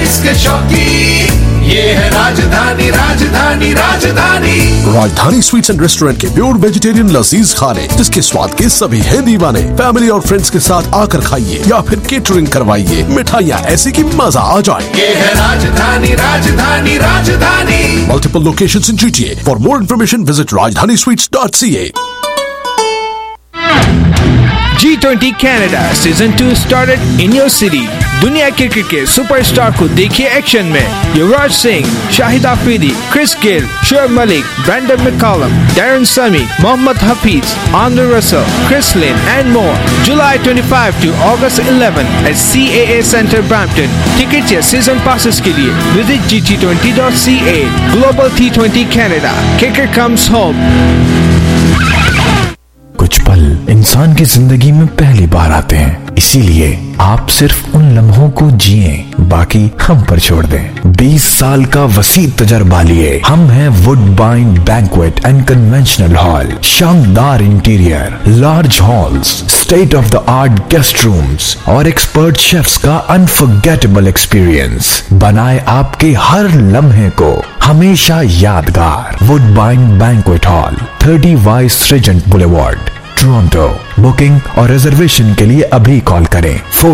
Sweets के शौकीन, ये है राजधानी Rajdhani Rajdhani. Rajdhani sweets and restaurant के प्योर वेजिटेरियन लजीज खाने, जिसके स्वाद के सभी हैं दीवाने। फैमिली और फ्रेंड्स के साथ आकर खाइए या फिर केटरिंग करवाइए, मिठाइयाँ ऐसी कि मजा आ जाए। ये है राजधानी राजधानी राजधानी। Multiple locations in GTA. For more information, visit rajdanisweets.ca. G20 Canada Season 2 started in your city. दुनिया क्रिकेट के सुपरस्टार को देखिए एक्शन में। Yuvraj Singh, Shahid Afridi, Chris Gayle, Shoaib Malik, Brendon McCullum, Darren Sammy, Mohammad Hafeez, Andre Russell, Chris Lynn and more. July 25 to August 11 at CAA Centre Brampton. Tickets या season passes के लिए visit gt20.ca. Global T20 Canada. Kicker comes home. कुछ पल इंसान की जिंदगी में पहली बार आते हैं, इसीलिए आप सिर्फ उन लम्हों को जिए, बाकी हम पर छोड़ दें। 20 साल का वसी तजर्बा लिए हम हैं Woodbine banquet and conventional hall. शानदार interior, large halls, state of the art guest rooms और एक्सपर्ट शेफ्स का अनफॉरगेटेबल एक्सपीरियंस बनाए आपके हर लम्हे को हमेशा यादगार। Woodbine banquet hall, 30 Vice Regent Boulevard, Toronto. Booking और रिजर्वेशन के लिए अभी कॉल करें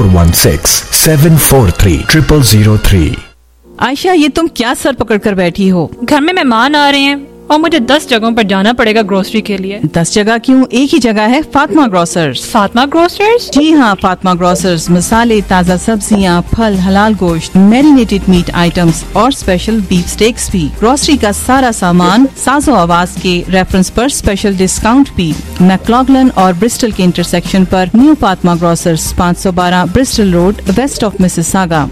416-743-0003। आयशा, ये तुम क्या सर पकड़ कर बैठी हो? घर में मेहमान आ रहे हैं और मुझे 10 जगहों पर जाना पड़ेगा ग्रोसरी के लिए। 10 जगह क्यों, एक ही जगह है, फातिमा ग्रोसर्स। फातिमा ग्रोसर्स? जी हाँ, फातिमा ग्रोसर्स मसाले, ताज़ा सब्जियाँ, फल, हलाल गोश्त, मैरिनेटेड मीट आइटम्स और स्पेशल बीफ स्टेक्स भी। ग्रोसरी का सारा सामान साजो आवाज के रेफरेंस पर स्पेशल डिस्काउंट भी। मैक्लॉगलन और ब्रिस्टल के इंटरसेक्शन पर new Fatima grocers, 512 Bristol road, west of Mississauga,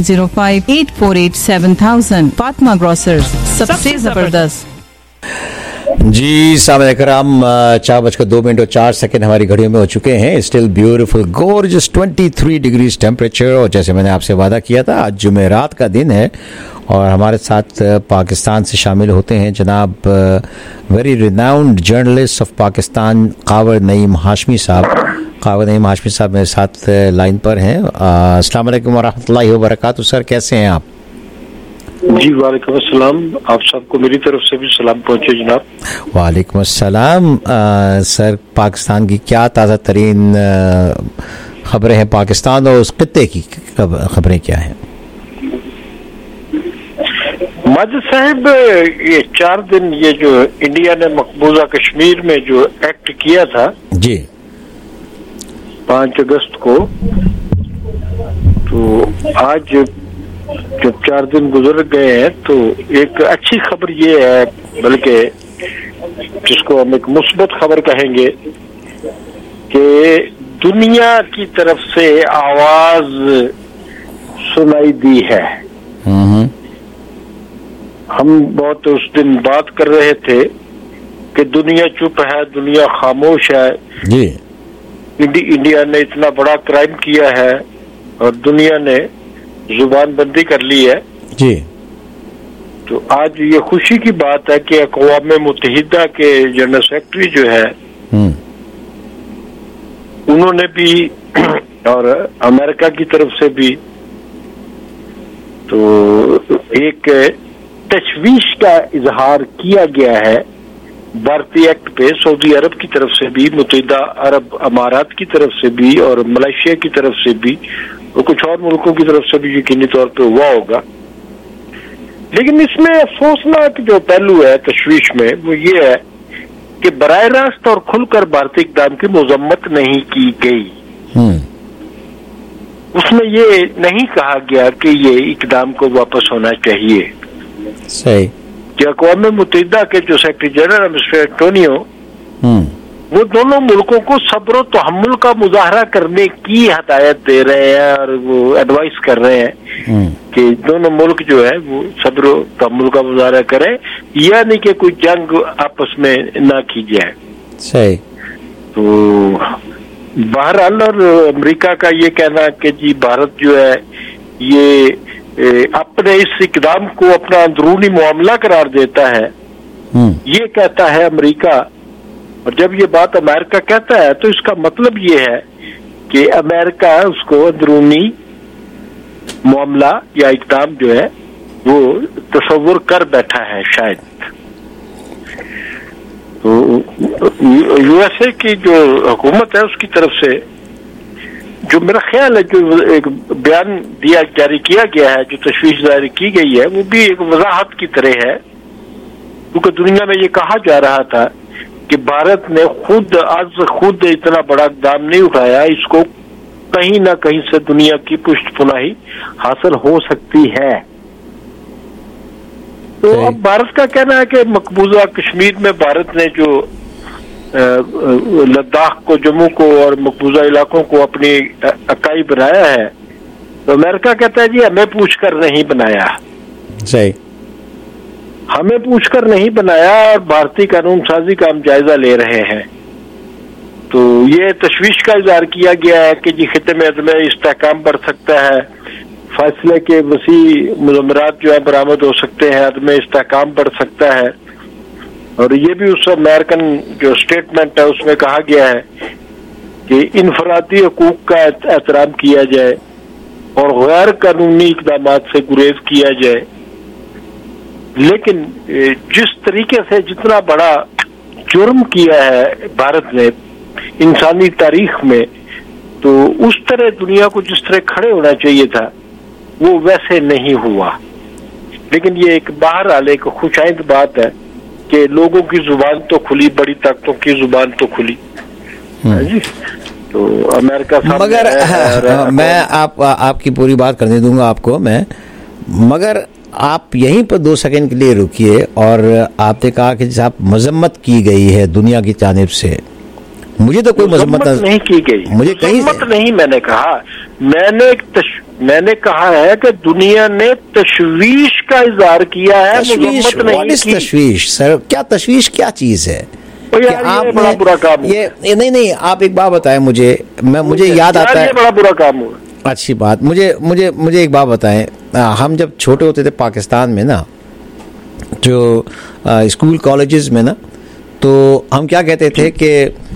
9058487000। Fatima grocers, सबसे जबरदस्त। जी सामने कराम, 4:02 और 4 हमारी घड़ियों में हो चुके हैं। Still beautiful gorgeous 23 degrees temperature. और जैसे मैंने आपसे वादा किया था, आज जुमेरात का दिन है और हमारे साथ पाकिस्तान से शामिल होते हैं जनाब very renowned journalist of Pakistan Kawar Naeem Hashmi साहब। कावर नईम हाशमी साहब मेरे साथ लाइन पर हैं। अस्सलाम वालेकुम वरहमतुल्लाहि वबरकातुहू। सर, कैसे हैं आप? जी वालेकुम अस्सलाम, आप सबको मेरी तरफ से भी सलाम पहुंचे जनाब। वालेकुम अस्सलाम। सर, पाकिस्तान की क्या ताज़ा तरीन खबरें हैं पाकिस्तान और उस खित्ते की खबरें क्या हैं? माजिद साहब, ये 4 दिन ये जो इंडिया ने मकबूजा कश्मीर में जो एक्ट किया था जी 5 अगस्त को, तो आज जब 4 दिन गुजर गए हैं तो एक अच्छी खबर ये है, बल्कि जिसको हम एक मुस्बत खबर कहेंगे, कि दुनिया की तरफ से आवाज सुनाई दी है। हम बहुत उस दिन बात कर रहे थे कि दुनिया चुप है, दुनिया खामोश है जी। इंडिया ने इतना बड़ा क्राइम किया है और दुनिया ने जुबान बंदी कर ली है जी। तो आज ये खुशी की बात है कि अक़वाम मुत्तहिदा के जनरल सेक्रेटरी जो है उन्होंने भी और अमेरिका की तरफ से भी तो एक तशवीश का इजहार किया गया है भारतीय एक्ट पे। सऊदी अरब की तरफ से भी, मुत्तहिदा अरब अमारात की तरफ से भी और मलेशिया की तरफ से भी और कुछ और मुल्कों की तरफ से भी यकीनी तौर पे हुआ होगा। लेकिन इसमें अफसोसनाक जो पहलू है तशवीश में वो ये है कि बराह रास्त और खुलकर भारतीय इक़दाम की मजम्मत नहीं की गई। उसमें ये नहीं कहा गया कि ये इक़दाम को वापस होना चाहिए। सही। कि अक़वाम मुत्तहिदा के जो सेक्रेटरी जनरल मिस्टर एंटोनियो वो दोनों मुल्कों को सब्र व तहम्मुल का मुजाहरा करने की हदायत दे रहे हैं और वो एडवाइस कर रहे हैं कि दोनों मुल्क जो है वो सब्र व तहम्मुल का मुजाहरा करें, यानी कि कोई जंग आपस में ना की जाए। सही। तो बहरहाल और अमेरिका का ये कहना कि जी भारत जो है ये अपने इस इक़दाम को अपना अंदरूनी मामला करार देता है, ये कहता है अमेरिका। और जब ये बात अमेरिका कहता है तो इसका मतलब ये है कि अमेरिका उसको अंदरूनी मामला या इकदाम जो है वो तस्वुर कर बैठा है शायद। तो यूएसए की जो हुकूमत है उसकी तरफ से जो मेरा ख्याल है जो एक बयान जारी किया गया है, जो तशवीश जारी की गई है, वो भी एक वजाहत की तरह है, क्योंकि दुनिया में ये कहा जा रहा था कि भारत ने खुद इतना बड़ा इक़दाम नहीं उठाया, इसको कहीं ना कहीं से दुनिया की पुष्टपुनाही हासिल हो सकती है। तो अब भारत का कहना है कि मकबूजा कश्मीर में भारत ने जो लद्दाख को, जम्मू को और मकबूजा इलाकों को अपनी इकाई बनाया है, तो अमेरिका कहता है जी हमें पूछकर नहीं बनाया। सही, हमें पूछकर नहीं बनाया और भारतीय कानून साजी का हम जायजा ले रहे हैं। तो ये तशवीश का इजहार किया गया है कि जी खिते में इस्तेहकाम बढ़ सकता है, फैसले के वसी मुज़म्मरात जो है बरामद हो सकते हैं, अदम इस्तेहकाम बढ़ सकता है। और ये भी उस अमेरिकन जो स्टेटमेंट है उसमें कहा गया है कि इनफरादी हकूक का एहतराम किया जाए और गैर कानूनी इक़दाम से गुरेज किया जाए। लेकिन जिस तरीके से जितना बड़ा जुर्म किया है भारत ने इंसानी तारीख में, तो उस तरह दुनिया को जिस तरह खड़े होना चाहिए था वो वैसे नहीं हुआ। लेकिन ये एक बहरहाल एक खुशाइंद बात है कि लोगों की जुबान तो खुली, बड़ी ताकतों की जुबान तो खुली जी। तो अमेरिका मगर मैं आपकी पूरी बात करने दूंगा आपको मैं, मगर आप यहीं पर 2 सेकंड के लिए रुकिए। और आपने कहा कि जैसे आप मजम्मत की गई है दुनिया की जानिब से, मुझे तो कोई मजम्मत नहीं की गई, मुझे कहीं नहीं। मैंने कहा है कि दुनिया ने तशवीश का इजहार किया है, मजम्मत नहीं की। तशवीश सर, क्या तशवीश क्या चीज है? आप बड़ा बुरा काम ये नहीं, आप एक बात बताएं मुझे याद आता है, बड़ा बुरा काम हुआ। अच्छी बात, मुझे एक बात बताएं, हम जब छोटे होते थे पाकिस्तान में ना, जो स्कूल कॉलेजेस में ना, तो हम क्या कहते थे कि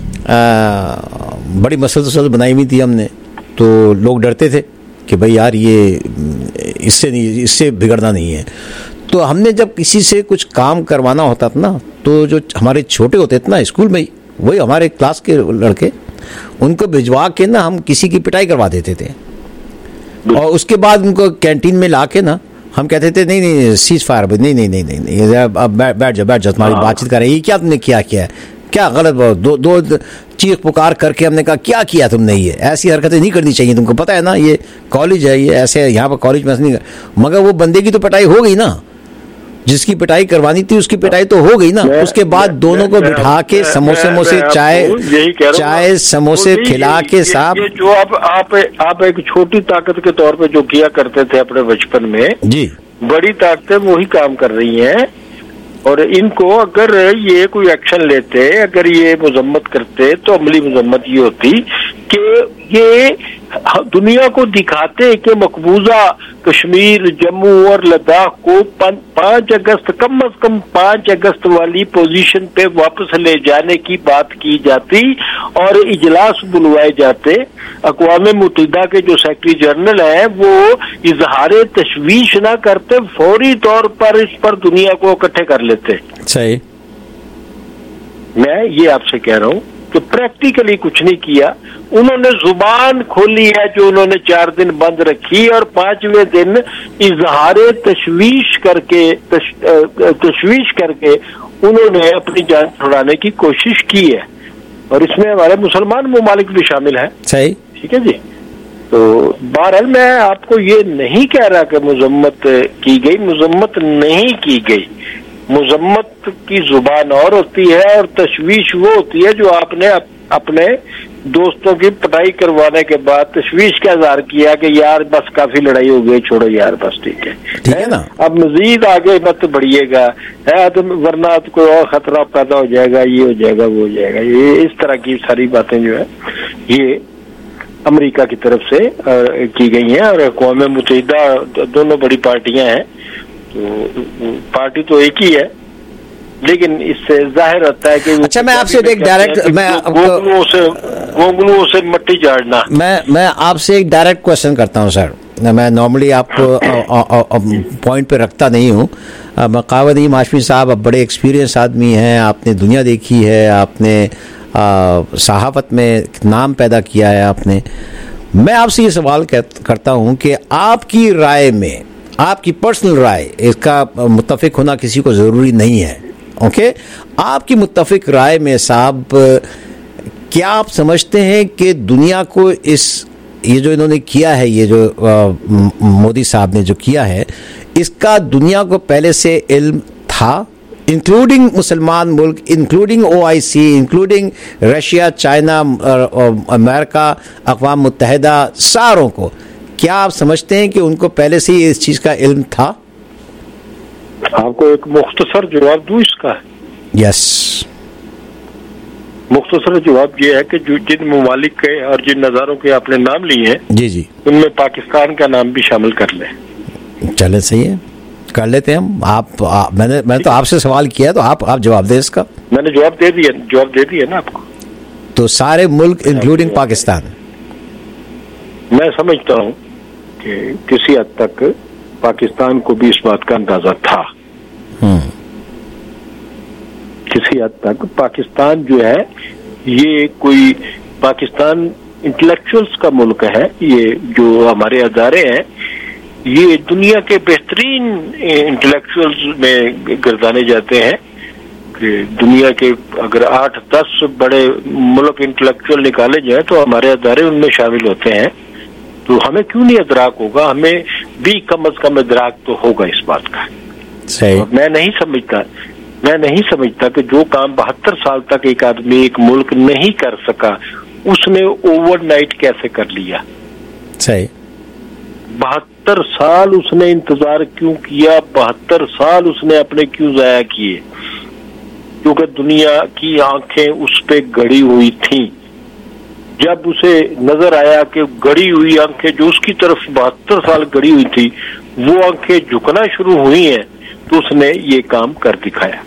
बड़ी मसल बनाई हुई थी हमने, तो लोग डरते थे कि भाई यार ये इससे बिगड़ना नहीं है। तो हमने जब किसी से कुछ काम करवाना होता था ना, तो जो हमारे छोटे होते थे ना स्कूल में, वही हमारे क्लास के लड़के, उनको भिजवा के ना हम किसी की पिटाई करवा देते थे। और उसके बाद उनको कैंटीन में ला के ना हम कहते थे नहीं सीज फायर, नहीं अब बैठ जाओ तुम्हारी बातचीत कर रही है, क्या तुमने क्या किया है, क्या गलत दो चीख पुकार करके हमने कहा क्या किया तुमने, ये ऐसी हरकतें नहीं करनी चाहिए, तुमको पता है ना ये कॉलेज है, ये ऐसे यहाँ पर कॉलेज में नहीं। मगर वो बंदे की तो पिटाई हो गई ना, जिसकी पिटाई करवानी थी उसकी पिटाई तो हो गई ना। उसके बाद दोनों को बिठा के समोसे चाय समोसे खिला के साहब, जो आप एक छोटी ताकत के तौर पे जो किया करते थे अपने बचपन में जी, बड़ी ताकतें वही काम कर रही हैं। और इनको अगर ये कोई एक्शन लेते, अगर ये मजम्मत करते, तो अमली मजम्मत ये होती कि ये दुनिया को दिखाते कि मकबूजा कश्मीर, जम्मू और लद्दाख को 5 अगस्त, कम से कम 5 अगस्त वाली पोजीशन पे वापस ले जाने की बात की जाती और इजलास बुलवाए जाते। अक़वाम मुत्तहिदा के जो सेक्रेटरी जनरल हैं वो इजहार तशवीश ना करते, फौरी तौर पर इस पर दुनिया को इकट्ठे कर लेते। सही, मैं ये आपसे कह रहा हूँ कि प्रैक्टिकली कुछ नहीं किया। उन्होंने जुबान खोली है जो उन्होंने 4 दिन बंद रखी और 5वें दिन इजहार तशवीश करके उन्होंने अपनी जान छुड़ाने की कोशिश की है। और इसमें हमारे मुसलमान ममालिक भी शामिल हैं। सही, ठीक है जी। तो बहरहाल मैं आपको ये नहीं कह रहा कि मजम्मत की गई, मजम्मत नहीं की गई। मजम्मत की जुबान और होती है और तशवीश वो होती है जो आपने अपने दोस्तों की पिटाई करवाने के बाद तशवीश का इजहार किया कि यार बस काफी लड़ाई हो गई, छोड़ो यार बस ठीक है ना, अब मजीद आगे मत बढ़िएगा, है तो वरना तो कोई और खतरा पैदा हो जाएगा, ये हो जाएगा वो हो जाएगा। ये इस तरह की सारी बातें जो है ये अमेरिका की तरफ से की गई हैं। और अक़वाम मुत्तहिदा दोनों बड़ी पार्टियां हैं, तो पार्टी तो एक ही है, लेकिन इससे जाहिर होता है कि अच्छा मैं आपसे एक डायरेक्ट गोंगलुओं से मट्टी झाड़ना। मैं आपसे एक डायरेक्ट क्वेश्चन करता हूं सर, मैं नॉर्मली आपको पॉइंट पे रखता नहीं हूँ। कावर नईम हाशमी साहब, आप बड़े एक्सपीरियंस आदमी हैं, आपने दुनिया देखी है, आपने सहाफत में नाम पैदा किया है आपने। मैं आपसे ये सवाल करता हूँ कि आपकी राय में, आपकी पर्सनल राय, इसका मुत्तफिक होना किसी को ज़रूरी नहीं है, ओके, आपकी मुत्तफिक राय में साहब क्या आप समझते हैं कि दुनिया को ये जो इन्होंने किया है, ये जो मोदी साहब ने जो किया है, इसका दुनिया को पहले से इल्म था, इंक्लूडिंग मुसलमान मुल्क, including OIC, including Russia, China, America, अक़वाम मुत्तहिदा, सारों को? क्या आप समझते हैं कि उनको पहले से ही इस चीज़ का इल्म था? आपको एक मुख्तसर जवाब दूं इसका? यस। मुख्तसर जवाब ये है कि जो जिन ममालिक के और जिन नज़ारों के आपने नाम लिए हैं, जी जी, उनमें पाकिस्तान का नाम भी शामिल कर लें। चले, सही है, कर लेते हैं हम। मैंने तो आपसे सवाल किया, तो आप जवाब दें इसका। मैंने जवाब दे दिया ना आपको। तो सारे मुल्क इंक्लूडिंग पाकिस्तान? मैं समझता हूँ कि किसी हद तक पाकिस्तान को भी इस बात का अंदाजा था। किसी हद तक पाकिस्तान जो है, ये कोई पाकिस्तान इंटेलेक्चुअल्स का मुल्क है। ये जो हमारे अदारे हैं, ये दुनिया के बेहतरीन इंटेलेक्चुअल्स में गर्दाने जाते हैं कि दुनिया के अगर 8-10 बड़े मुल्क इंटेलेक्चुअल निकाले जाए तो हमारे अदारे उनमें शामिल होते हैं। तो हमें क्यों नहीं इदराक होगा? हमें भी कम अज कम इदराक तो होगा इस बात का। सही। मैं नहीं समझता कि जो काम 72 साल तक एक आदमी, एक मुल्क नहीं कर सका, उसने ओवरनाइट कैसे कर लिया। सही। 72 साल उसने इंतजार क्यों किया? 72 साल उसने अपने क्यों जाया किए? क्योंकि दुनिया की आंखें उस पे गड़ी हुई थीं। जब उसे नजर आया कि गड़ी हुई आंखें जो उसकी तरफ 72 साल गड़ी हुई थी, वो आंखें झुकना शुरू हुई हैं, तो उसने ये काम कर दिखाया।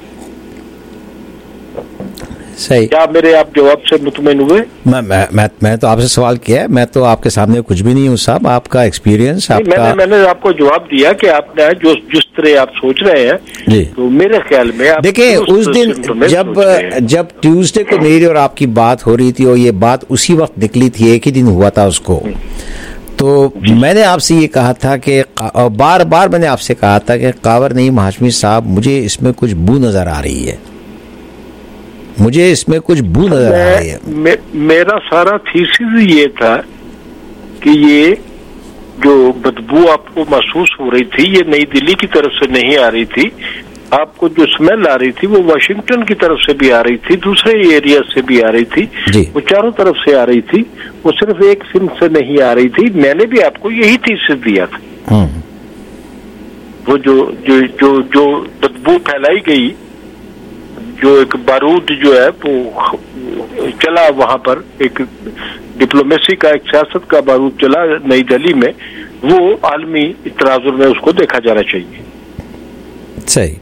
सही। क्या मेरे आप जवाब से मुतमईन हुए? मैं तो आपसे सवाल किया है, मैं तो आपके सामने कुछ भी नहीं हूँ साहब। आपका एक्सपीरियंस, आपका मैंने आपको जवाब दिया कि आपने जिस तरह आप सोच रहे हैं जी, तो मेरे ख्याल में देखिए उस दिन जब ट्यूसडे को मेरी और आपकी बात हो रही थी, और ये बात उसी वक्त निकली थी, एक ही दिन हुआ था उसको, तो मैंने आपसे ये कहा था कि बार बार मैंने आपसे कहा था कि कावर नईम हाशमी साहब, मुझे इसमें कुछ बू नजर आ रही है, मुझे इसमें कुछ बू नजर आ रही है। मेरा सारा थीसिस ये था कि ये जो बदबू आपको महसूस हो रही थी, ये नई दिल्ली की तरफ से नहीं आ रही थी। आपको जो स्मेल आ रही थी वो वाशिंगटन की तरफ से भी आ रही थी, दूसरे एरिया से भी आ रही थी, वो चारों तरफ से आ रही थी, वो सिर्फ एक सिम से नहीं आ रही थी। मैंने भी आपको यही थीसिस दिया था। वो जो बदबू फैलाई गई, जो एक बारूद जो है वो चला वहां पर, एक डिप्लोमेसी का, एक सियासत का बारूद चला नई दिल्ली में, वो आलमी तराजुर में उसको देखा जाना चाहिए। सही।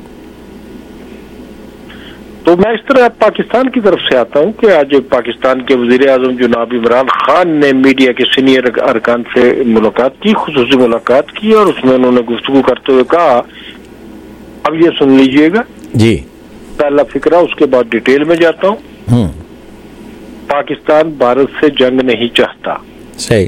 तो मैं इस तरह पाकिस्तान की तरफ से आता हूं कि आज पाकिस्तान के वजीर आजम जनाब इमरान खान ने मीडिया के सीनियर अरकान से मुलाकात की, खुसूसी मुलाकात की, और उसमें उन्होंने गुफ्तगू करते हुए कहा, अब ये सुन लीजिएगा जी, पहला फिक्रा, उसके बाद डिटेल में जाता हूं। पाकिस्तान भारत से जंग नहीं चाहता। सही।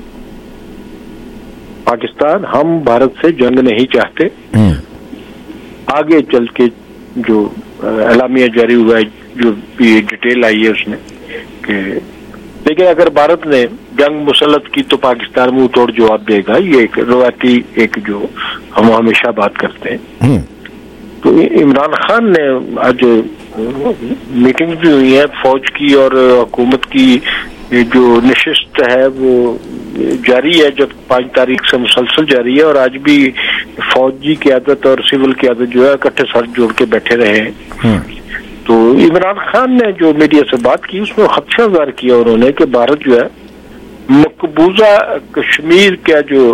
पाकिस्तान, हम भारत से जंग नहीं चाहते। आगे चल के जो एलामिया जारी हुआ है, जो ये डिटेल आई है उसमें कि, लेकिन अगर भारत ने जंग मुसल्लत की तो पाकिस्तान मुंह तोड़ जवाब देगा। ये एक रवायती, एक जो हम हमेशा बात करते हैं। तो इमरान खान ने आज मीटिंग भी हुई है फौज की और हुकूमत की, जो नशिस्त है वो जारी है, जब 5 तारीख से मुसलसल जारी है, और आज भी फौजी क़यादत और सिविल क़यादत जो है इकट्ठे सर जोड़ के बैठे रहे हैं। तो इमरान खान ने जो मीडिया से बात की, उसमें खदशा ज़ाहिर किया उन्होंने कि भारत जो है मकबूजा कश्मीर का जो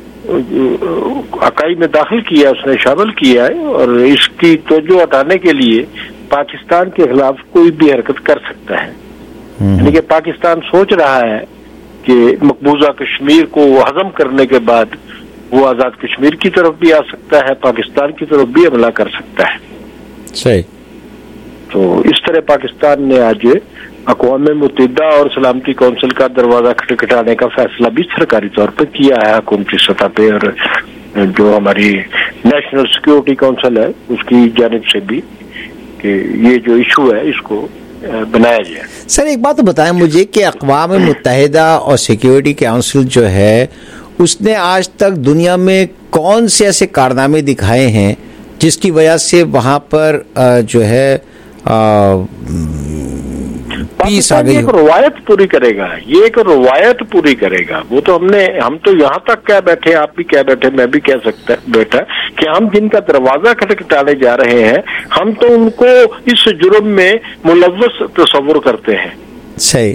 अकाई में दाखिल किया, उसने शामिल किया है, और इसकी तवज्जो हटाने के लिए पाकिस्तान के खिलाफ कोई भी हरकत कर सकता है। यानी कि पाकिस्तान सोच रहा है کہ मकबूजा कश्मीर को हजम करने के बाद वो आज़ाद कश्मीर की तरफ भी आ सकता है, पाकिस्तान की तरफ भी हमला कर सकता है। सही। तो इस तरह पाकिस्तान ने आज अक़वाम मुत्तहिदा और सलामती कौंसिल का दरवाज़ा खटखटाने का फैसला भी सरकारी तौर पर किया है हुकूमती सतह पे, और जो हमारी नेशनल सिक्योरिटी काउंसिल है उसकी जानिब से भी कि ये जो इशू है इसको बनाया जाए। सर एक बात तो बताएं मुझे कि अक़वाम मुत्तहिदा और सिक्योरिटी काउंसिल जो है उसने आज तक दुनिया में कौन से ऐसे कारनामे दिखाए हैं जिसकी वजह से वहां पर जो है पीस आ गई? एक रवायत पूरी करेगा, ये एक रवायत पूरी करेगा। वो तो हम तो यहाँ तक कह बैठे, आप भी कह बैठे, मैं भी कह सकता बैठा कि हम जिनका दरवाजा खटखटाने जा रहे हैं हम तो उनको इस जुर्म में मुलव्वस तस्वुर करते हैं। सही।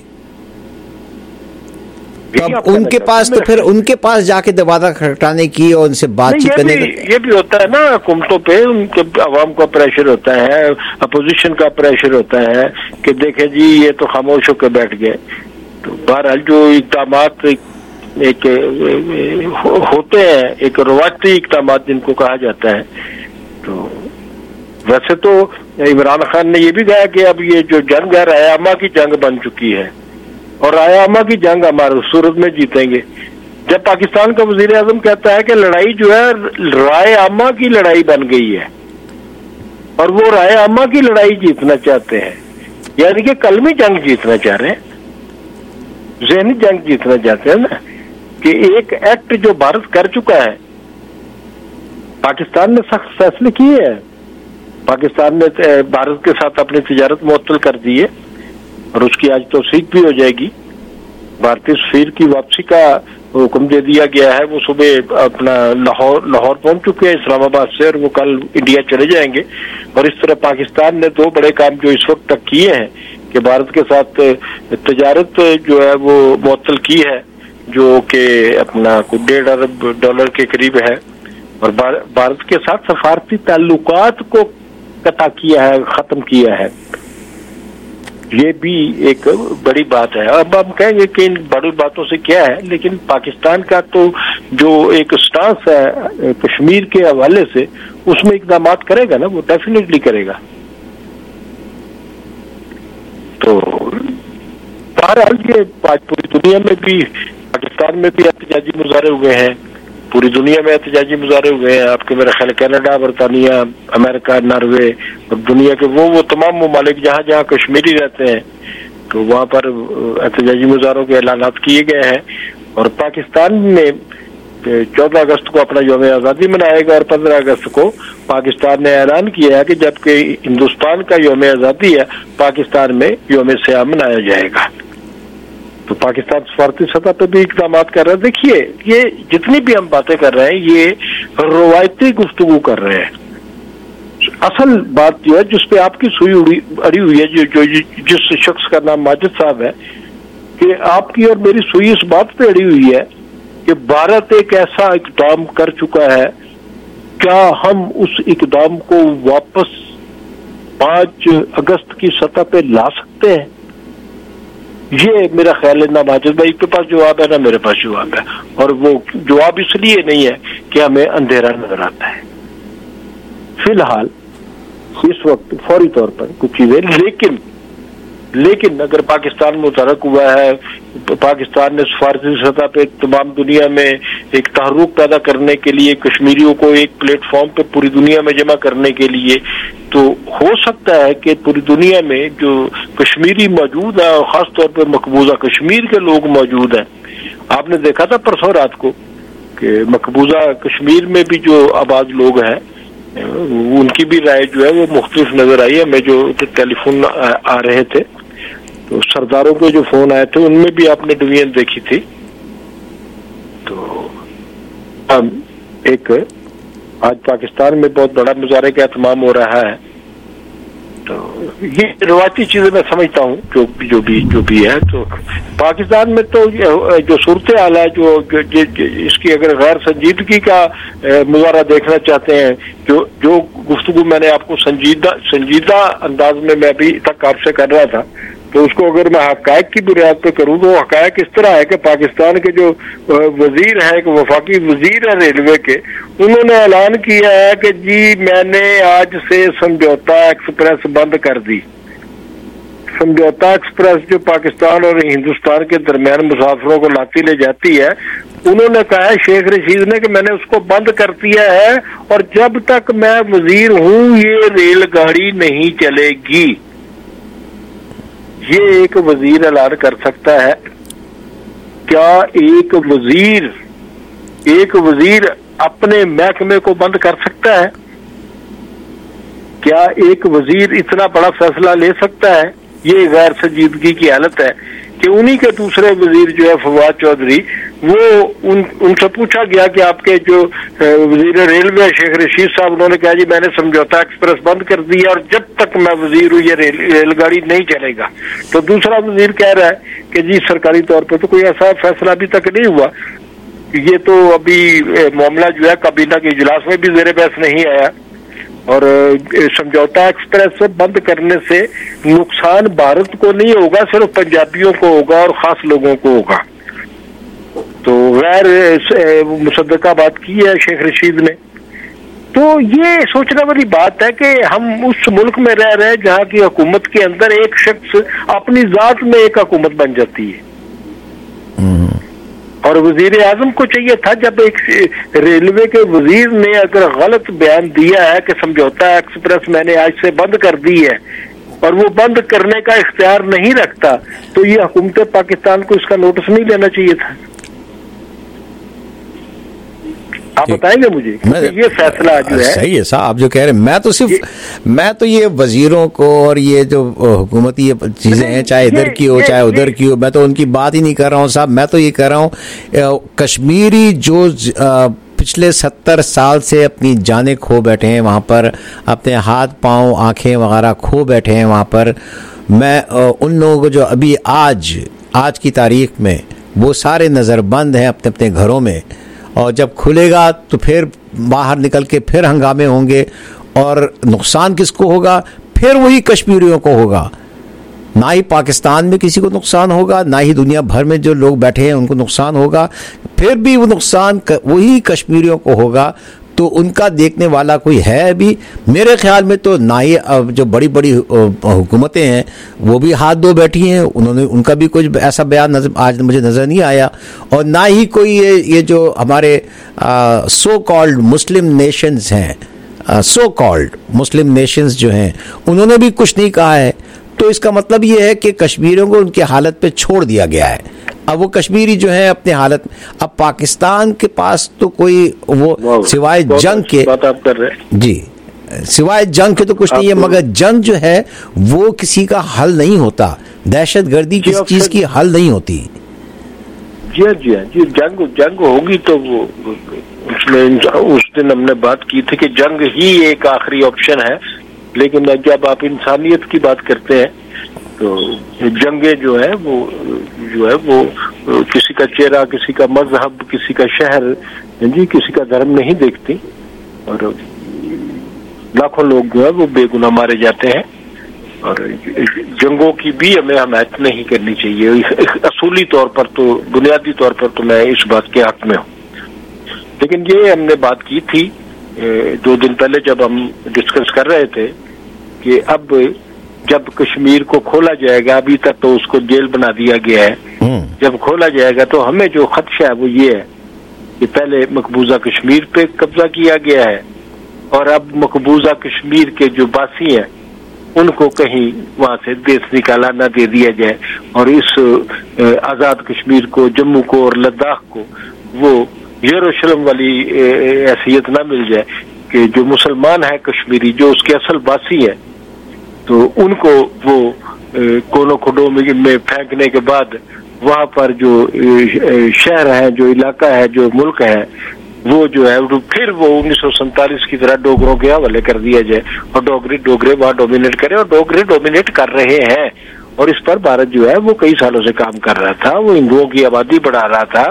तब उनके पास तो फिर उनके पास जाके दरवाजा खटखटाने की और उनसे बातचीत करने का ये भी होता है ना, हुकूमतों पे उनके अवाम का प्रेशर होता है, अपोजिशन का प्रेशर होता है कि देखे जी ये तो खामोश होकर बैठ गए। तो बहरहाल जो इक़दामात एक होते हैं, एक रवायती इक़दामात जिनको कहा जाता है, तो वैसे तो इमरान खान ने ये भी कहा कि अब ये जो जंग है राय-ए-आमा की जंग बन चुकी है और राय-ए-आमा की जंग हमारे सूरत में जीतेंगे। जब पाकिस्तान का वजीर आजम कहता है कि लड़ाई जो है राय-ए-आमा की लड़ाई बन गई है और वो राय-ए-आमा की लड़ाई जीतना चाहते हैं, यानी कि कलमी जंग जीतना चाह रहे हैं, ज़हनी जंग जीतना चाहते हैं ना, कि एक एक्ट जो भारत कर चुका है, पाकिस्तान ने सख्त फैसले किए हैं, पाकिस्तान ने भारत के साथ अपनी तिजारत मुअत्तल कर दी है और उसकी आज तौसीक भी हो जाएगी। भारतीय सफीर की वापसी का हुक्म दे दिया गया है, वो सुबह अपना लाहौर पहुंच चुके हैं इस्लामाबाद से और वो कल इंडिया चले जाएंगे। और इस तरह पाकिस्तान ने दो बड़े काम जो इस वक्त तक किए हैं कि भारत के साथ तिजारत जो है वो मुअत्तल की है, जो कि अपना $1.5 अरब के करीब है, और भारत के साथ सफारती ताल्लुकात को कता किया है, खत्म किया है। ये भी एक बड़ी बात है। अब हम कहेंगे कि इन बड़ी बातों से क्या है, लेकिन पाकिस्तान का तो जो एक स्टांस है कश्मीर के हवाले से उसमें इक़दामात करेगा ना, वो डेफिनेटली करेगा। तो बहरहाल ये आज पूरी दुनिया में भी, पाकिस्तान में भी एहतजाजी मुजाहरे हुए हैं, पूरी दुनिया में एहतजाजी मुजाहरे हुए हैं। आपके मेरा ख्याल कनाडा, बरतानिया, अमेरिका, नॉर्वे और दुनिया के वो तमाम ममालिक जहाँ जहाँ कश्मीरी रहते हैं तो वहाँ पर एहतजाजी मुजाहरों के ऐलानात किए गए हैं। और पाकिस्तान ने 14 अगस्त को अपना यौम आज़ादी मनाएगा और 15 अगस्त को पाकिस्तान ने ऐलान किया है कि जबकि हिंदुस्तान का यौम आज़ादी है, पाकिस्तान में यौम सियाम मनाया जाएगा। तो पाकिस्तान सफारती सतह पर भी इक़दामात कर रहा है। देखिए ये जितनी भी हम बातें कर रहे हैं ये रवायती गुफ्तगू कर रहे हैं। असल बात जो है जिसपे आपकी सुई अड़ी हुई है, जो जिस शख्स का नाम माजिद साहब है, कि आपकी और मेरी सुई इस बात पे अड़ी हुई है कि भारत एक ऐसा इक़दाम कर चुका है, क्या हम उस इक़दाम को वापस 5 अगस्त की सतह पे ला सकते हैं? ये मेरा ख्याल है ना माजिद भाई के पास जवाब है ना मेरे पास जवाब है, और वो जवाब इसलिए नहीं है कि हमें अंधेरा नजर आता है फिलहाल इस वक्त फौरी तौर पर कुछ चीजें। लेकिन अगर पाकिस्तान मुतहरक हुआ है, पाकिस्तान ने सफारती सतह पे तमाम दुनिया में एक तहरुक पैदा करने के लिए, कश्मीरियों को एक प्लेटफॉर्म पे पूरी दुनिया में जमा करने के लिए, तो हो सकता है कि पूरी दुनिया में जो कश्मीरी मौजूद है और खास तौर पे मकबूजा कश्मीर के लोग मौजूद हैं। आपने देखा था परसों रात को कि मकबूजा कश्मीर में भी जो आबाद लोग हैं उनकी भी राय जो है वो मुख्तलिफ नजर आई है। मैं जो टेलीफोन आ रहे थे तो सरदारों के जो फोन आए थे उनमें भी आपने डिवीजन देखी थी। तो हम एक आज पाकिस्तान में बहुत बड़ा मुजाहरे का एहतमाम हो रहा है। तो ये रवायती चीजें मैं समझता हूँ जो भी है। तो पाकिस्तान में तो जो सूरत हाल है, जो इसकी अगर गैर संजीदगी का मुजाहरा देखना चाहते हैं, जो गुफ्तगू मैंने आपको संजीदा अंदाज में मैं अभी तक आपसे कर रहा था, تو اس کو اگر میں حقائق کی بنیاد پہ کروں تو حقائق اس طرح ہے کہ پاکستان کے جو وزیر ہیں کہ وفاقی وزیر ہیں ریلوے کے، انہوں نے اعلان کیا ہے کہ جی میں نے آج سے سمجھوتا ایکسپریس بند کر دی. سمجھوتا ایکسپریس جو پاکستان اور ہندوستان کے درمیان مسافروں کو لاتی لے جاتی ہے، انہوں نے کہا ہے شیخ رشید نے کہ میں نے اس کو بند کر دیا ہے اور جب تک میں وزیر ہوں یہ ریل گاڑی نہیں چلے گی. یہ ایک وزیر اعلان کر سکتا ہے؟ کیا ایک وزیر اپنے محکمے کو بند کر سکتا ہے؟ کیا ایک وزیر اتنا بڑا فیصلہ لے سکتا ہے؟ یہ غیر سنجیدگی کی حالت ہے کہ انہی کے دوسرے وزیر جو ہے فواد چودھری، وہ ان سے پوچھا گیا کہ آپ کے جو وزیر ریلوے شیخ رشید صاحب، انہوں نے کہا جی میں نے سمجھوتا ایکسپریس بند کر دیا اور جب تک میں وزیر ہوں یہ ریل گاڑی نہیں چلے گا. تو دوسرا وزیر کہہ رہا ہے کہ جی سرکاری طور پہ تو کوئی ایسا فیصلہ ابھی تک نہیں ہوا، یہ تو ابھی معاملہ جو ہے کابینہ کے اجلاس میں بھی زیر بحث نہیں آیا، اور سمجھوتا ایکسپریس سے بند کرنے سے نقصان بھارت کو نہیں ہوگا، صرف پنجابیوں کو ہوگا اور خاص لوگوں کو ہوگا. تو غیر مصدقہ بات کی ہے شیخ رشید نے. تو یہ سوچنے والی بات ہے کہ ہم اس ملک میں رہ رہے ہیں جہاں کی حکومت کے اندر ایک شخص اپنی ذات میں ایک حکومت بن جاتی ہے. اور وزیر اعظم کو چاہیے تھا جب ایک ریلوے کے وزیر نے اگر غلط بیان دیا ہے کہ سمجھوتا ایکسپریس میں نے آج سے بند کر دی ہے اور وہ بند کرنے کا اختیار نہیں رکھتا، تو یہ حکومت پاکستان کو اس کا نوٹس نہیں لینا چاہیے تھا. آپ بتائیں گے مجھے یہ فیصلہ جو ہے صحیح ہے صاحب آپ جو کہہ رہے ہیں. میں تو یہ وزیروں کو اور یہ جو حکومتی چیزیں ہیں چاہے ادھر کی ہو چاہے ادھر کی ہو، میں تو ان کی بات ہی نہیں کر رہا ہوں صاحب. میں تو یہ کہہ رہا ہوں کشمیری جو پچھلے 70 سال سے اپنی جانیں کھو بیٹھے ہیں وہاں پر، اپنے ہاتھ پاؤں آنکھیں وغیرہ کھو بیٹھے ہیں وہاں پر، میں ان لوگوں کو جو ابھی آج کی تاریخ میں وہ سارے نظر بند ہیں اپنے اپنے گھروں میں، اور جب کھلے گا تو پھر باہر نکل کے پھر ہنگامے ہوں گے، اور نقصان کس کو ہوگا؟ پھر وہی کشمیریوں کو ہوگا. نہ ہی پاکستان میں کسی کو نقصان ہوگا، نہ ہی دنیا بھر میں جو لوگ بیٹھے ہیں ان کو نقصان ہوگا، پھر بھی وہ نقصان وہی کشمیریوں کو ہوگا. تو ان کا دیکھنے والا کوئی ہے ابھی؟ میرے خیال میں تو نہ ہی جو بڑی بڑی حکومتیں ہیں وہ بھی ہاتھ دھو بیٹھی ہیں، ان کا بھی کچھ ایسا بیان آج مجھے نظر نہیں آیا، اور نہ ہی کوئی یہ جو ہمارے سو کالڈ مسلم نیشنز ہیں، سو کالڈ مسلم نیشنز جو ہیں، انہوں نے بھی کچھ نہیں کہا ہے. تو اس کا مطلب یہ ہے کہ کشمیریوں کو ان کی حالت پہ چھوڑ دیا گیا ہے. اب وہ کشمیری جو ہیں اپنے حالت، اب پاکستان کے پاس تو کوئی وہ سوائے جنگ کے بات آپ کر رہے ہیں جی، سوائے جنگ کے تو کچھ نہیں ہے، مگر جنگ جو ہے وہ کسی کا حل نہیں ہوتا، دہشت گردی کسی چیز کی حل نہیں ہوتی. جی جنگ ہوگی تو وہ اس دن ہم نے بات کی تھی کہ جنگ ہی ایک آخری آپشن ہے، لیکن جب آپ انسانیت کی بات کرتے ہیں تو جنگیں جو ہے وہ کسی کا چہرہ، کسی کا مذہب، کسی کا شہر، جی کسی کا دھرم نہیں دیکھتی، اور لاکھوں لوگ جو ہے وہ بے گناہ مارے جاتے ہیں. اور جنگوں کی بھی ہمیں حمایت نہیں کرنی چاہیے. اصولی طور پر تو، بنیادی طور پر تو میں اس بات کے حق میں ہوں. لیکن یہ ہم نے بات کی تھی 2 دن پہلے جب ہم ڈسکس کر رہے تھے کہ اب جب کشمیر کو کھولا جائے گا، ابھی تک تو اس کو جیل بنا دیا گیا ہے، جب کھولا جائے گا تو ہمیں جو خدشہ ہے وہ یہ ہے کہ پہلے مقبوضہ کشمیر پہ قبضہ کیا گیا ہے، اور اب مقبوضہ کشمیر کے جو باسی ہیں ان کو کہیں وہاں سے دیس نکالا نہ دے دیا جائے، اور اس آزاد کشمیر کو، جموں کو اور لداخ کو وہ یروشلم والی حیثیت نہ مل جائے کہ جو مسلمان ہیں کشمیری، جو اس کے اصل باسی ہیں، تو ان کو وہ کونوں کھڈوں میں پھینکنے کے بعد وہاں پر جو شہر ہے، جو علاقہ ہے، جو ملک ہے، وہ جو ہے پھر وہ 1947 کی طرح ڈوگروں کے حوالے کر دیا جائے، اور ڈوگرے وہاں ڈومینیٹ کرے، اور ڈوگرے ڈومینیٹ کر رہے ہیں. اور اس پر بھارت جو ہے وہ کئی سالوں سے کام کر رہا تھا، وہ ہندوؤں کی آبادی بڑھا رہا تھا،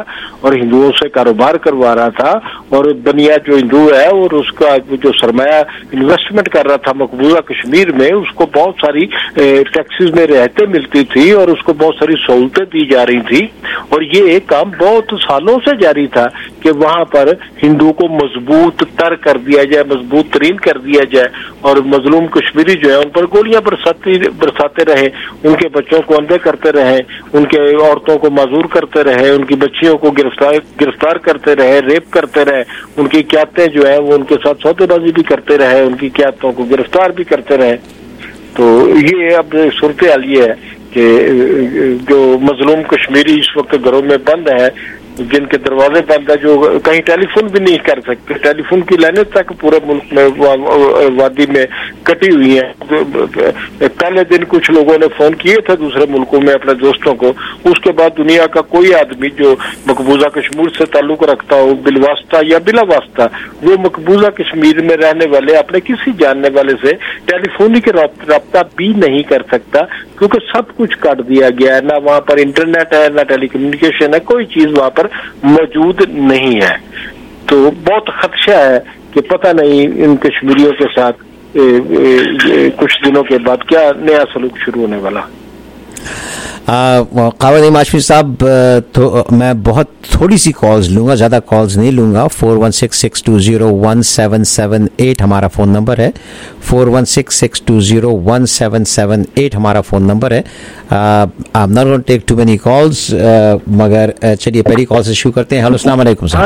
اور ہندوؤں سے کاروبار کروا رہا تھا, اور بنیا جو ہندو ہے اور اس کا جو سرمایہ انویسٹمنٹ کر رہا تھا مقبوضہ کشمیر میں, اس کو بہت ساری ٹیکسز میں رعایتیں ملتی تھی اور اس کو بہت ساری سہولتیں دی جا رہی تھی, اور یہ کام بہت سالوں سے جاری تھا کہ وہاں پر ہندو کو مضبوط تر کر دیا جائے, مضبوط ترین کر دیا جائے, اور مظلوم کشمیری جو ہے ان پر گولیاں برساتے رہے, ان کے بچوں کو اندھے کرتے رہے, ان کے عورتوں کو معذور کرتے رہے, ان کی بچیوں کو گرفتار کرتے رہے, ریپ کرتے رہے, ان کی قیادتیں جو ہیں وہ ان کے ساتھ سودے بازی بھی کرتے رہے, ان کی قیادتوں کو گرفتار بھی کرتے رہے. تو یہ اب صورتحال یہ ہے کہ جو مظلوم کشمیری اس وقت گھروں میں بند ہے, جن کے دروازے بند ہیں, جو کہیں ٹیلی فون بھی نہیں کر سکتے, ٹیلی فون کی لائنیں تک پورے ملک میں وادی میں کٹی ہوئی ہیں. پہلے دن کچھ لوگوں نے فون کیے تھے دوسرے ملکوں میں اپنے دوستوں کو, اس کے بعد دنیا کا کوئی آدمی جو مقبوضہ کشمیر سے تعلق رکھتا ہو بالواسطہ یا بلا واسطہ, وہ مقبوضہ کشمیر میں رہنے والے اپنے کسی جاننے والے سے ٹیلی فونک رابطہ بھی نہیں کر سکتا, کیونکہ سب کچھ کاٹ دیا گیا ہے. نہ وہاں پر انٹرنیٹ ہے, نہ ٹیلی کمیونیکیشن ہے, کوئی چیز وہاں پر موجود نہیں ہے. تو بہت خدشہ ہے کہ پتہ نہیں ان کشمیریوں کے ساتھ کچھ دنوں کے بعد کیا نیا سلوک شروع ہونے والا. قاور ہاشمی صاحب, میں بہت تھوڑی سی کالز لوں گا, زیادہ کالز نہیں لوں گا. 4166201778 ہمارا فون نمبر ہے, 4166201778 ہمارا فون نمبر ہے. I'm not going to take too many calls, مگر چلیے پہلی کال سے شروع کرتے ہیں. ہلو, السلام علیکم سر.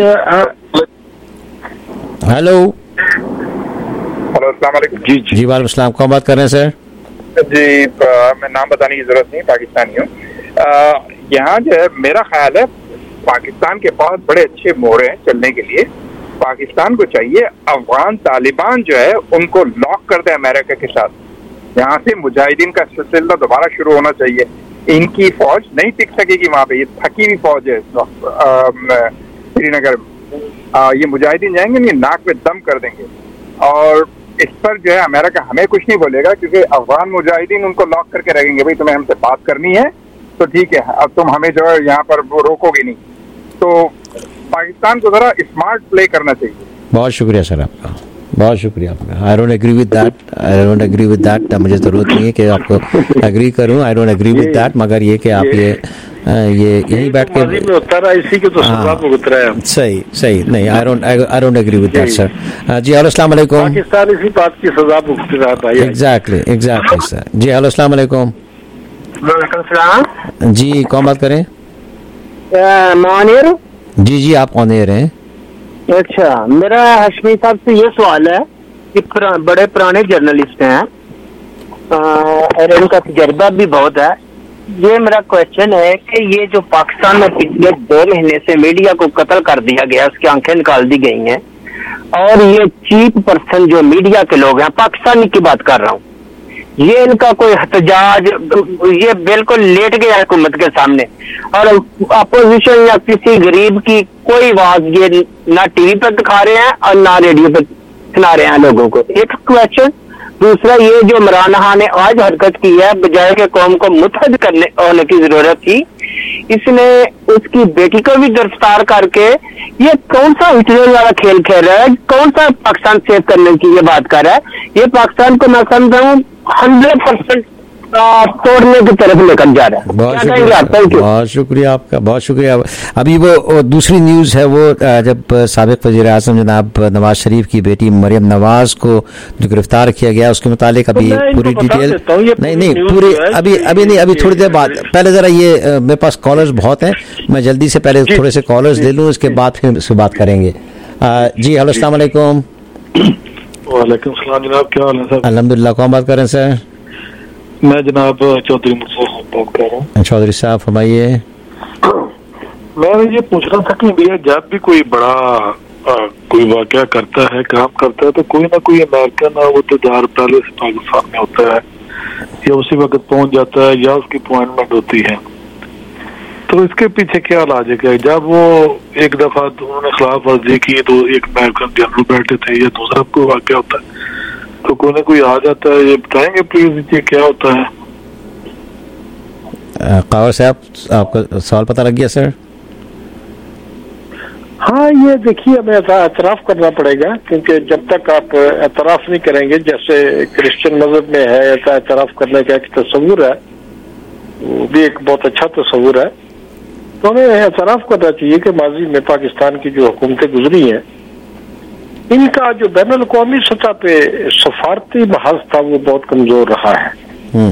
ہلو السلام علیکم. جی وعلیکم السلام. کون بات کر رہے ہیں سر؟ جی میں نام بتانے کی ضرورت نہیں, پاکستانی ہوں. یہاں جو ہے میرا خیال ہے پاکستان کے بہت بڑے اچھے موڑ ہیں چلنے کے لیے. پاکستان کو چاہیے افغان طالبان جو ہے ان کو لاک کر دیں امریکہ کے ساتھ. یہاں سے مجاہدین کا سلسلہ دوبارہ شروع ہونا چاہیے. ان کی فوج نہیں ٹک سکے گی وہاں پہ, یہ تھکی ہوئی فوج ہے سری نگر میں. یہ مجاہدین جائیں گے یہ ناک پہ دم کر دیں گے, اور اس پر جو ہے امریکہ ہمیں کچھ نہیں بولے گا, کیونکہ افغان مجاہدین ان کو لاک کر کے رکھیں گے. بھائی تمہیں ہم سے بات کرنی ہے تو ٹھیک ہے, اب تم ہمیں جو ہے یہاں پر روکو گے نہیں. تو پاکستان کو ذرا اسمارٹ پلے کرنا چاہیے. بہت شکریہ سر آپ کا, بہت شکریہ آپ کا. I don't agree with that, مجھے ضرورت نہیں ہے کہ آپ کو ایگری کروں. I don't agree with that, مگر یہ کہ آپ یہ یہیں بیٹھ کے صحیح نہیں. I don't agree with that sir. جی ہلو, السلام علیکم. پاکستان اسی بات کی سزا بھگت رہا ہے. ایگزیکٹلی سر. جی ہلو, السلام علیکم. وعلیکم السلام. جی کون بات کریں؟ مانیر. جی آپ کون دے رہے ہیں؟ اچھا, میرا ہاشمی صاحب سے یہ سوال ہے کہ بڑے پرانے جرنلسٹ ہیں اور ان کا تجربہ بھی بہت ہے. یہ میرا کوشچن ہے کہ یہ جو پاکستان میں پچھلے 2 مہینے سے میڈیا کو قتل کر دیا گیا, اس کی آنکھیں نکال دی گئی ہیں, اور یہ چیپ پرسن جو میڈیا کے لوگ ہیں, پاکستانی کی بات کر رہا ہوں, یہ ان کا کوئی احتجاج, یہ بالکل لیٹ گیا حکومت کے سامنے, اور اپوزیشن یا کسی غریب کی کوئی آواز یہ نہ ٹی وی پہ دکھا رہے ہیں اور نہ ریڈیو پہ سنا رہے ہیں لوگوں کو. ایک کوشچن. دوسرا, یہ جو عمران خان نے آج حرکت کی ہے, بجائے کہ قوم کو متحد ہونے کی ضرورت تھی, اس نے اس کی بیٹی کو بھی گرفتار کر کے یہ کون سا ہٹلر والا کھیل کھیل رہا ہے, کون سا پاکستان سیو کرنے کی یہ بات کر رہا ہے. یہ پاکستان کو میں سمجھتا ہوں 100% توڑنے کی طرف لے کر جا رہا ہے. بہت شکریہ آپ کا, بہت شکریہ. ابھی وہ دوسری نیوز ہے, وہ جب سابق وزیر اعظم جناب نواز شریف کی بیٹی مریم نواز کو جو گرفتار کیا گیا, اس کے متعلق ابھی پوری ڈیٹیل نہیں پوری ابھی تھوڑی دیر بعد. پہلے ذرا یہ میرے پاس کالرز بہت ہیں, میں جلدی سے پہلے تھوڑے سے کالرز لے لوں, اس کے بعد پھر اس سے بات کریں گے. جی ہلو, السلام علیکم. وعلیکم السلام جناب, کیا حال ہے سر؟ الحمد للہ. کون بات کر رہے ہیں سر؟ میں جناب چودھری مرزا بات کر رہا ہوں. چودھری صاحب فرمائیے. میں یہ پوچھ رہا تھا کہ بھیا جب بھی کوئی بڑا کوئی واقعہ کرتا ہے, کام کرتا ہے, تو کوئی نہ کوئی امریکن وہ تجار پہلے سے پاکستان میں ہوتا ہے, یا اسی وقت پہنچ جاتا ہے, یا اس کی اپوائنٹمنٹ ہوتی ہے. تو اس کے پیچھے کیا لاجک ہے؟ جب وہ ایک دفعہ انہوں نے خلاف ورزی کی تو ایک امریکن جنرل بیٹھے تھے, یا دوسرا کوئی واقعہ ہوتا ہے تو کوئی نہ کوئی آ جاتا ہے. یہ بتائیں گے پلیز یہ کیا ہوتا ہے؟ قاور صاحب آپ کا سوال پتہ لگ گیا سر؟ हाँ, ये देखिए हमें एतराफ़ करना पड़ेगा, क्योंकि जब तक आप एतराफ़ नहीं करेंगे, जैसे क्रिश्चियन मजहब में है एतराफ़ करने का एक तस्वुर है, वो भी एक बहुत अच्छा तस्वुर है, तो हमें एतराफ़ करना चाहिए कि माजी में पाकिस्तान की जो हुकूमतें गुजरी हैं, इनका जो बैनुल अक़वामी सतह पे सफारती महाज था वो बहुत कमजोर रहा है।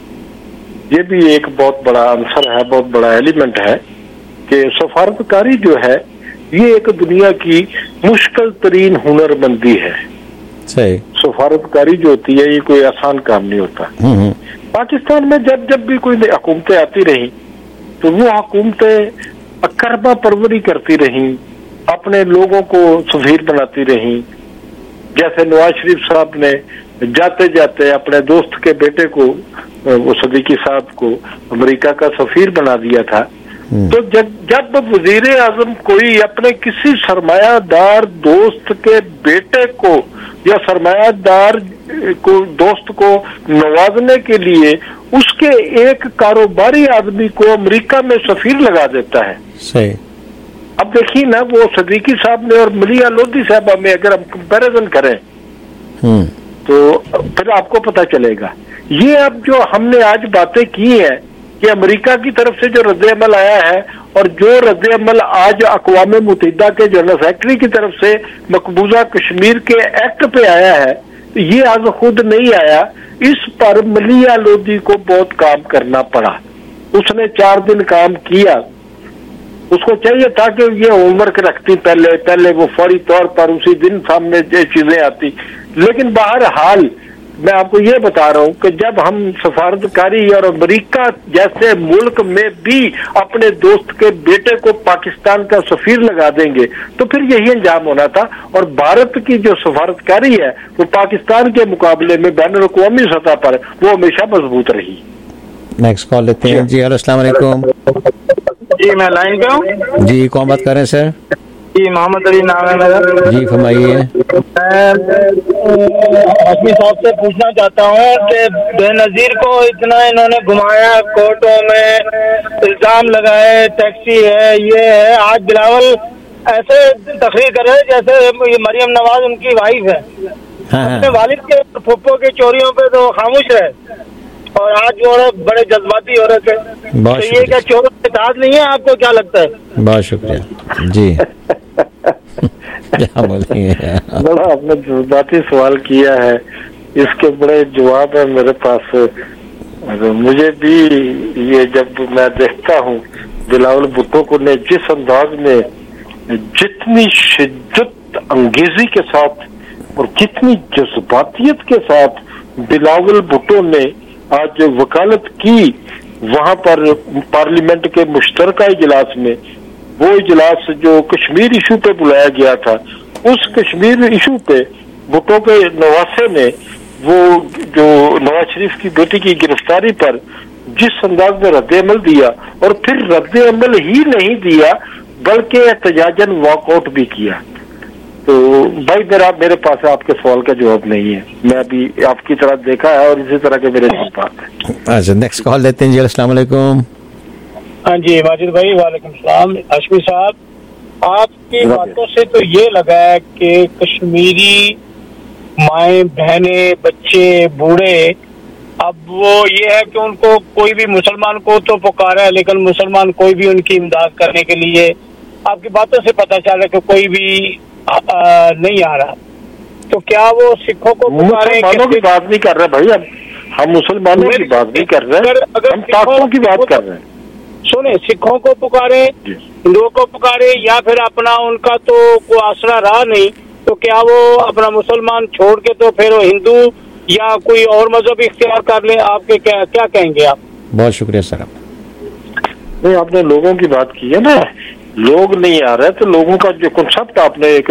ये भी एक बहुत बड़ा अंसर है, बहुत बड़ा एलिमेंट है कि सफारतकारी जो है ये एक दुनिया की मुश्किल तरीन हुनरमंदी है। सही। सफारतकारी जो होती है ये कोई आसान काम नहीं होता। पाकिस्तान में जब जब भी कोई हुकूमतें आती रही तो वो हुकूमतें अकरबा परवरी करती रही, अपने लोगों को सफीर बनाती रही। जैसे नवाज शरीफ साहब ने जाते जाते अपने दोस्त के बेटे को, वो सदीकी साहब को, अमेरिका का सफीर बना दिया था। तो जब वजीर आजम कोई अपने किसी सरमायादार दोस्त के बेटे को या सरमायादार को दोस्त को नवाजने के लिए उसके एक कारोबारी आदमी को अमेरिका में सफीर लगा देता है। सही। अब देखिए ना, वो सदीकी साहब ने और मलिया लोधी साहबा में अगर हम कंपैरिजन करें तो फिर आपको पता चलेगा। ये अब जो हमने आज बातें की हैं कि अमेरिका की तरफ से जो रद्द अमल आया है और जो रद्द अमल आज अक़वाम मुत्तहिदा के जनरल सेक्रेटरी की तरफ से मकबूजा कश्मीर के एक्ट पे आया है, तो ये आज खुद नहीं आया। इस पर मलिया लोधी को बहुत काम करना पड़ा। उसने 4 दिन काम किया। उसको चाहिए था कि ये होमवर्क रखती पहले वो फौरी तौर पर उसी दिन सामने चीजें आती। लेकिन बहरहाल मैं आपको ये बता रहा हूं कि जब हम सफारतकारी और अमेरिका जैसे मुल्क में भी अपने दोस्त के बेटे को पाकिस्तान का सफीर लगा देंगे तो फिर यही अंजाम होना था। और भारत की जो सफारतकारी है वो पाकिस्तान के मुकाबले में बैनुल अक़वामी सतह पर वो हमेशा मजबूत रही। नेक्स्ट कॉल लेते हैं जी। हेलो, अस्सलाम वालेकुम। जी मैं लाइन पे हूँ। जी, कौन बात कर रहे हैं सर? जी मोहम्मद अली नाम है मेरा। जी फरमाइए। मैं हशमी साहब से पूछना चाहता हूँ कि बेनजीर को इतना इन्होंने घुमाया, कोर्टों में इल्जाम लगाए, टैक्सी है, ये है। आज बिलावल ऐसे तकरीर कर रहे हैं जैसे मरियम नवाज उनकी वाइफ है। अपने वालिद के फुप्पो के चोरियों पे तो खामोश रहे और आज जो औरत बड़े जज्बाती औरत है। तो ये क्या चोरों के साथ नहीं है? आपको क्या लगता है? बहुत शुक्रिया जी। क्या बोलेंगे? बड़ा आपने जज्बाती सवाल किया है, इसके बड़े जवाब है मेरे पास। मुझे भी ये जब मैं देखता हूँ बिलावल भुट्टो को ने जिस अंदाज में, जितनी शिद्दत अंगेजी के साथ और जितनी जज्बातियत के साथ बिलावल भुट्टो ने आज वकालत की वहां पर पार्लियामेंट के मुश्तरका इजलास में, वो इजलास जो कश्मीर इशू पे बुलाया गया था, उस कश्मीर इशू पे भुट्टो के नवासे ने वो जो नवाज शरीफ की बेटी की गिरफ्तारी पर जिस अंदाज में रद्द अमल दिया, और फिर रद्द अमल ही नहीं दिया बल्कि एहतजाजन वॉकआउट भी किया। तो भाई मेरे पास आपके सवाल का जवाब नहीं है। मैं अभी आपकी तरह देखा है और इसी तरह के मेरे जज्बात हैं। अच्छा, नेक्स्ट कॉल लेते हैं जी। अस्सलाम वालेकुम। हाँ जी माजिद भाई, वालेकुम सलाम। हशमी साहब, आपकी बातों से तो ये लगा है कि कश्मीरी माएँ, बहनें, बच्चे, बूढ़े, अब वो ये है कि उनको कोई भी मुसलमान को तो पुकारा है लेकिन मुसलमान कोई भी उनकी इमदाद करने के लिए, आपकी बातों से पता चल रहा है कि कोई भी नहीं आ रहा। तो क्या वो सिखों को मुसलमानों की बात नहीं कर रहे भाई, हम मुसलमानों की बात नहीं कर रहे, हम ताकों की बात कर रहे हैं। सुने, सिखों को पुकारे, हिंदुओं को पुकारे, या फिर अपना उनका तो कोई आसरा रहा नहीं, तो क्या वो अपना मुसलमान छोड़ के तो फिर हिंदू या कोई और मजहब इख्तियार कर ले? आपके क्या कहेंगे आप? बहुत शुक्रिया सर। नहीं, आपने लोगों की बात की है ना, लोग नहीं आ रहे, तो लोगों का जो कॉन्सेप्ट आपने एक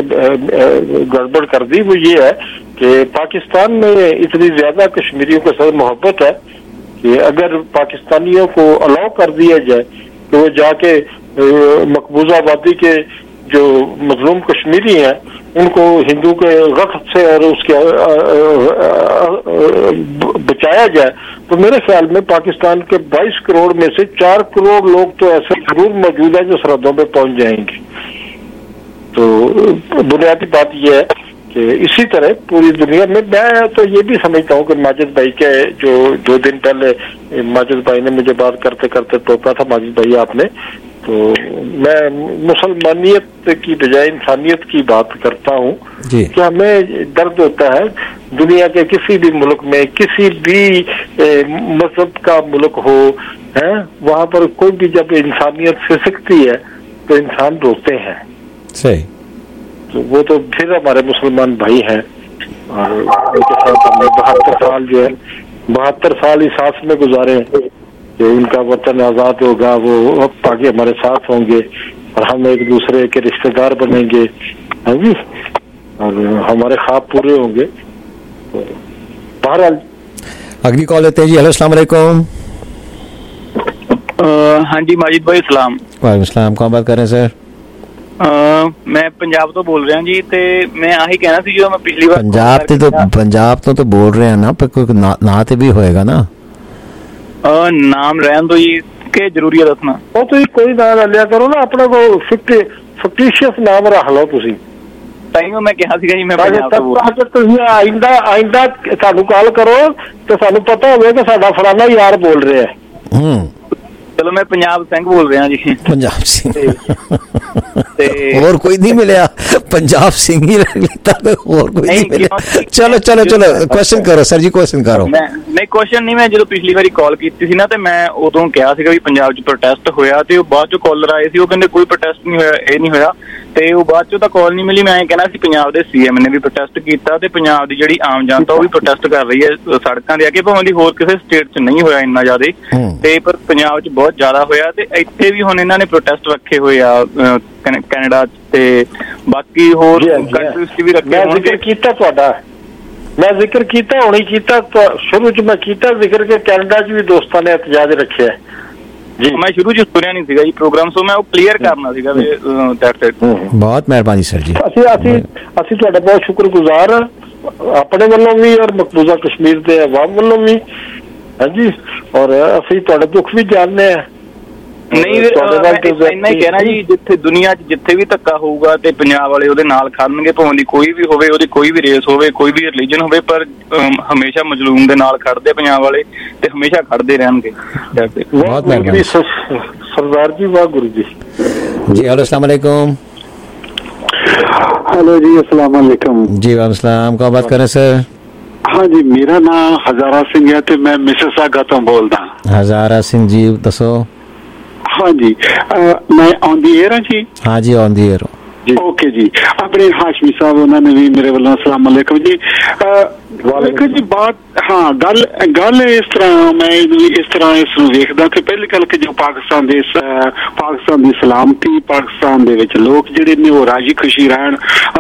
गड़बड़ कर दी वो ये है कि पाकिस्तान में इतनी ज्यादा कश्मीरियों के साथ मोहब्बत है कि अगर पाकिस्तानियों को अलाउ कर दिया जाए तो वो जाके मकबूजा आबादी के जो मजलूम कश्मीरी हैं उनको हिंदू के गख्त से और उसके बचाया जाए, तो मेरे ख्याल में पाकिस्तान के 22 करोड़ में से 4 करोड़ लोग तो ऐसे जरूर मौजूद है जो सरहदों पे पहुंच जाएंगे। तो बुनियादी बात यह है कि इसी तरह पूरी दुनिया में मैं तो ये भी समझता हूँ कि माजिद भाई के जो 2 दिन पहले माजिद भाई ने मुझे बात करते करते टोका था, माजिद भाई आपने, तो मैं मुसलमानियत की बजाय इंसानियत की बात करता हूँ कि हमें दर्द होता है दुनिया के किसी भी मुल्क में, किसी भी मजहब का मुल्क हो, है वहाँ पर कोई भी जब इंसानियत सिसकती है तो इंसान रोते हैं। सही। तो वो तो फिर हमारे मुसलमान भाई हैं और उनके साथ हमने 72 साल जो है 72 साल इस आस में गुजारे कि उनका वतन आजाद होगा, वो अब आगे हमारे साथ होंगे और हम एक दूसरे के रिश्तेदार बनेंगे, हाँ जी, और हमारे ख्वाब पूरे होंगे। तो बहरहाल अगली कॉल लेते हैं जी। हेलो, अस्सलाम वालेकुम। हाँ जी माजिद भाई, सलाम। वालेकुम सलाम। कौन बात कर रहे हैं सर? मैं पंजाब तो बोल रहा जी, ते मैं आही कहना सी जो मैं पिछली बार पंजाब तो बोल रहे हैं ना, पर कोई ना ते भी होएगा ना। नाम रहन दो जी के जरूरी है दसना। ਉਹ ਤੁਸੀਂ ਕੋਈ ਨਾਂ ਲੈ ਲਿਆ ਕਰੋ ਨਾ, ਆਪਣਾ ਕੋਈ ਫਿਕਟੀਸ਼ੀਅਸ ਨਾਮ ਰੱਖ ਲਓ ਤੁਸੀਂ। ਤਾਈਓ ਮੈਂ ਕਿਹਾ ਸੀਗਾ ਜੀ ਮੈਂ ਪੰਜਾਬ ਤੋਂ ਬੋਲ ਰਿਹਾ। ਤੁਸੀਂ ਆਇੰਦਾ ਸਾਨੂੰ ਕਾਲ ਕਰੋ ਤੇ ਸਾਨੂੰ ਪਤਾ ਹੋਵੇ ਕਿ ਸਾਡਾ ਫਲਾਣਾ ਯਾਰ ਬੋਲ ਰਿਹਾ ਹੈ। चलो मैं पंजाब सिंह बोल रहा जी। पंजाब सिंह और कोई नहीं मिला, पंजाब सिंह ही रख लेता तो और कोई नहीं मिला। चलो चलो चलो क्वेश्चन करो सर जी, क्वेश्चन करो। नहीं क्वेश्चन नहीं, मैं जो पिछली बारी कॉल की थी ना, तो मैं उदों कहा सीगा भी पंजाब च प्रोटेस्ट होया, ते बाद चो कॉलर आए सी, वो कहंदे कोई प्रोटेस्ट नहीं होया, ये नहीं होया, ते वो बाद चो तां कॉल नहीं मिली। मैं कहना सी पंजाब दे सीएम ने भी प्रोटेस्ट कीता ते पंजाब दी जिहड़ी आम जनता वो भी प्रोटेस्ट कर रही है सड़कां दे अगे, भावें दी होर किसी स्टेट च नहीं होया इन्ना ज्यादा, ते पर पंजाब च बहुत ज्यादा होया। ते इत्थे भी हुण इन्हां ने प्रोटेस्ट रखे होए आ कनाडा ते बाकी होर कंट्रीज च भी रखे। मैं जिक्र कीता तुहाडा, मैं जिक्र कीता हुणे कीता, शुरू च मैं कीता जिक्र के कनाडा च भी दोस्तां ने एहतजाज रखे है जी। मैं शुरू च सुनिया नहीं सीगा जी प्रोग्राम, सो मैं वो क्लियर करना सीगा वे दैट्स इट। बहुत मेहरबानी सर जी। ਅਸੀਂ ਤੁਹਾਡਾ ਬਹੁਤ ਸ਼ੁਕਰਗੁਜ਼ਾਰ ਆਪਣੇ ਵੱਲੋਂ ਵੀ ਔਰ ਮਕਬੂਜ਼ਾ ਕਸ਼ਮੀਰ ਦੇ ਆਵਾਮ ਵੱਲੋਂ ਵੀ, ਹਾਂਜੀ, ਔਰ ਅਸੀਂ ਤੁਹਾਡਾ ਦੁੱਖ ਵੀ ਜਾਣਦੇ ਆ। ਨਹੀਂ ਇੰਨਾ ਹੀ ਕਹਿਣਾ ਜੀ, ਜਿੱਥੇ ਦੁਨੀਆ 'ਚ ਜਿੱਥੇ ਵੀ ਧੱਕਾ ਹੋਊਗਾ ਤੇ ਪੰਜਾਬ ਵਾਲੇ ਉਹਦੇ ਨਾਲ ਖੜਨਗੇ, ਭਾਵੇਂ ਦੀ ਕੋਈ ਵੀ ਹੋਵੇ, ਉਹਦੀ ਕੋਈ ਵੀ ਰੇਸ ਹੋਵੇ, ਕੋਈ ਵੀ ਰਿਲੀਜਨ ਹੋਵੇ, ਪਰ ਹਮੇਸ਼ਾ ਮਜ਼ਲੂਮ ਦੇ ਨਾਲ ਖੜਦੇ ਪੰਜਾਬ ਵਾਲੇ ਤੇ ਹਮੇਸ਼ਾ ਖੜਦੇ ਰਹਿਣਗੇ। ਬਹੁਤ ਮਿਹਰਬਾਨੀ सरदार जी, वाह गुरु जी। जी हेलो, अस्सलाम वालेकुम। हेलो जी, अस्सलाम वालेकुम। जी वालेकुम सलाम। कौन बात कर रहे हैं सर? हाँ जी, मेरा नाम हजारा सिंह है ते मैं मिसिसागा तो बोलदा। हजारा सिंह जी दसो। हाँ जी, मैं ऑन दी एयर हाँ जी। हाँ जी ऑन दी एयर। ओके जी, अपने हाशमी साहब उन्होंने भी मेरे वालों अस्सलाम वालेकुम जी। देखो जी बात, हाँ गल इस तरह मैं इस तरह इसनूं वेखदा कि पहली गल कि जो पाकिस्तान दी सलामती, पाकिस्तान दे विच लोग जिहड़े ने वो राजी खुशी रहन,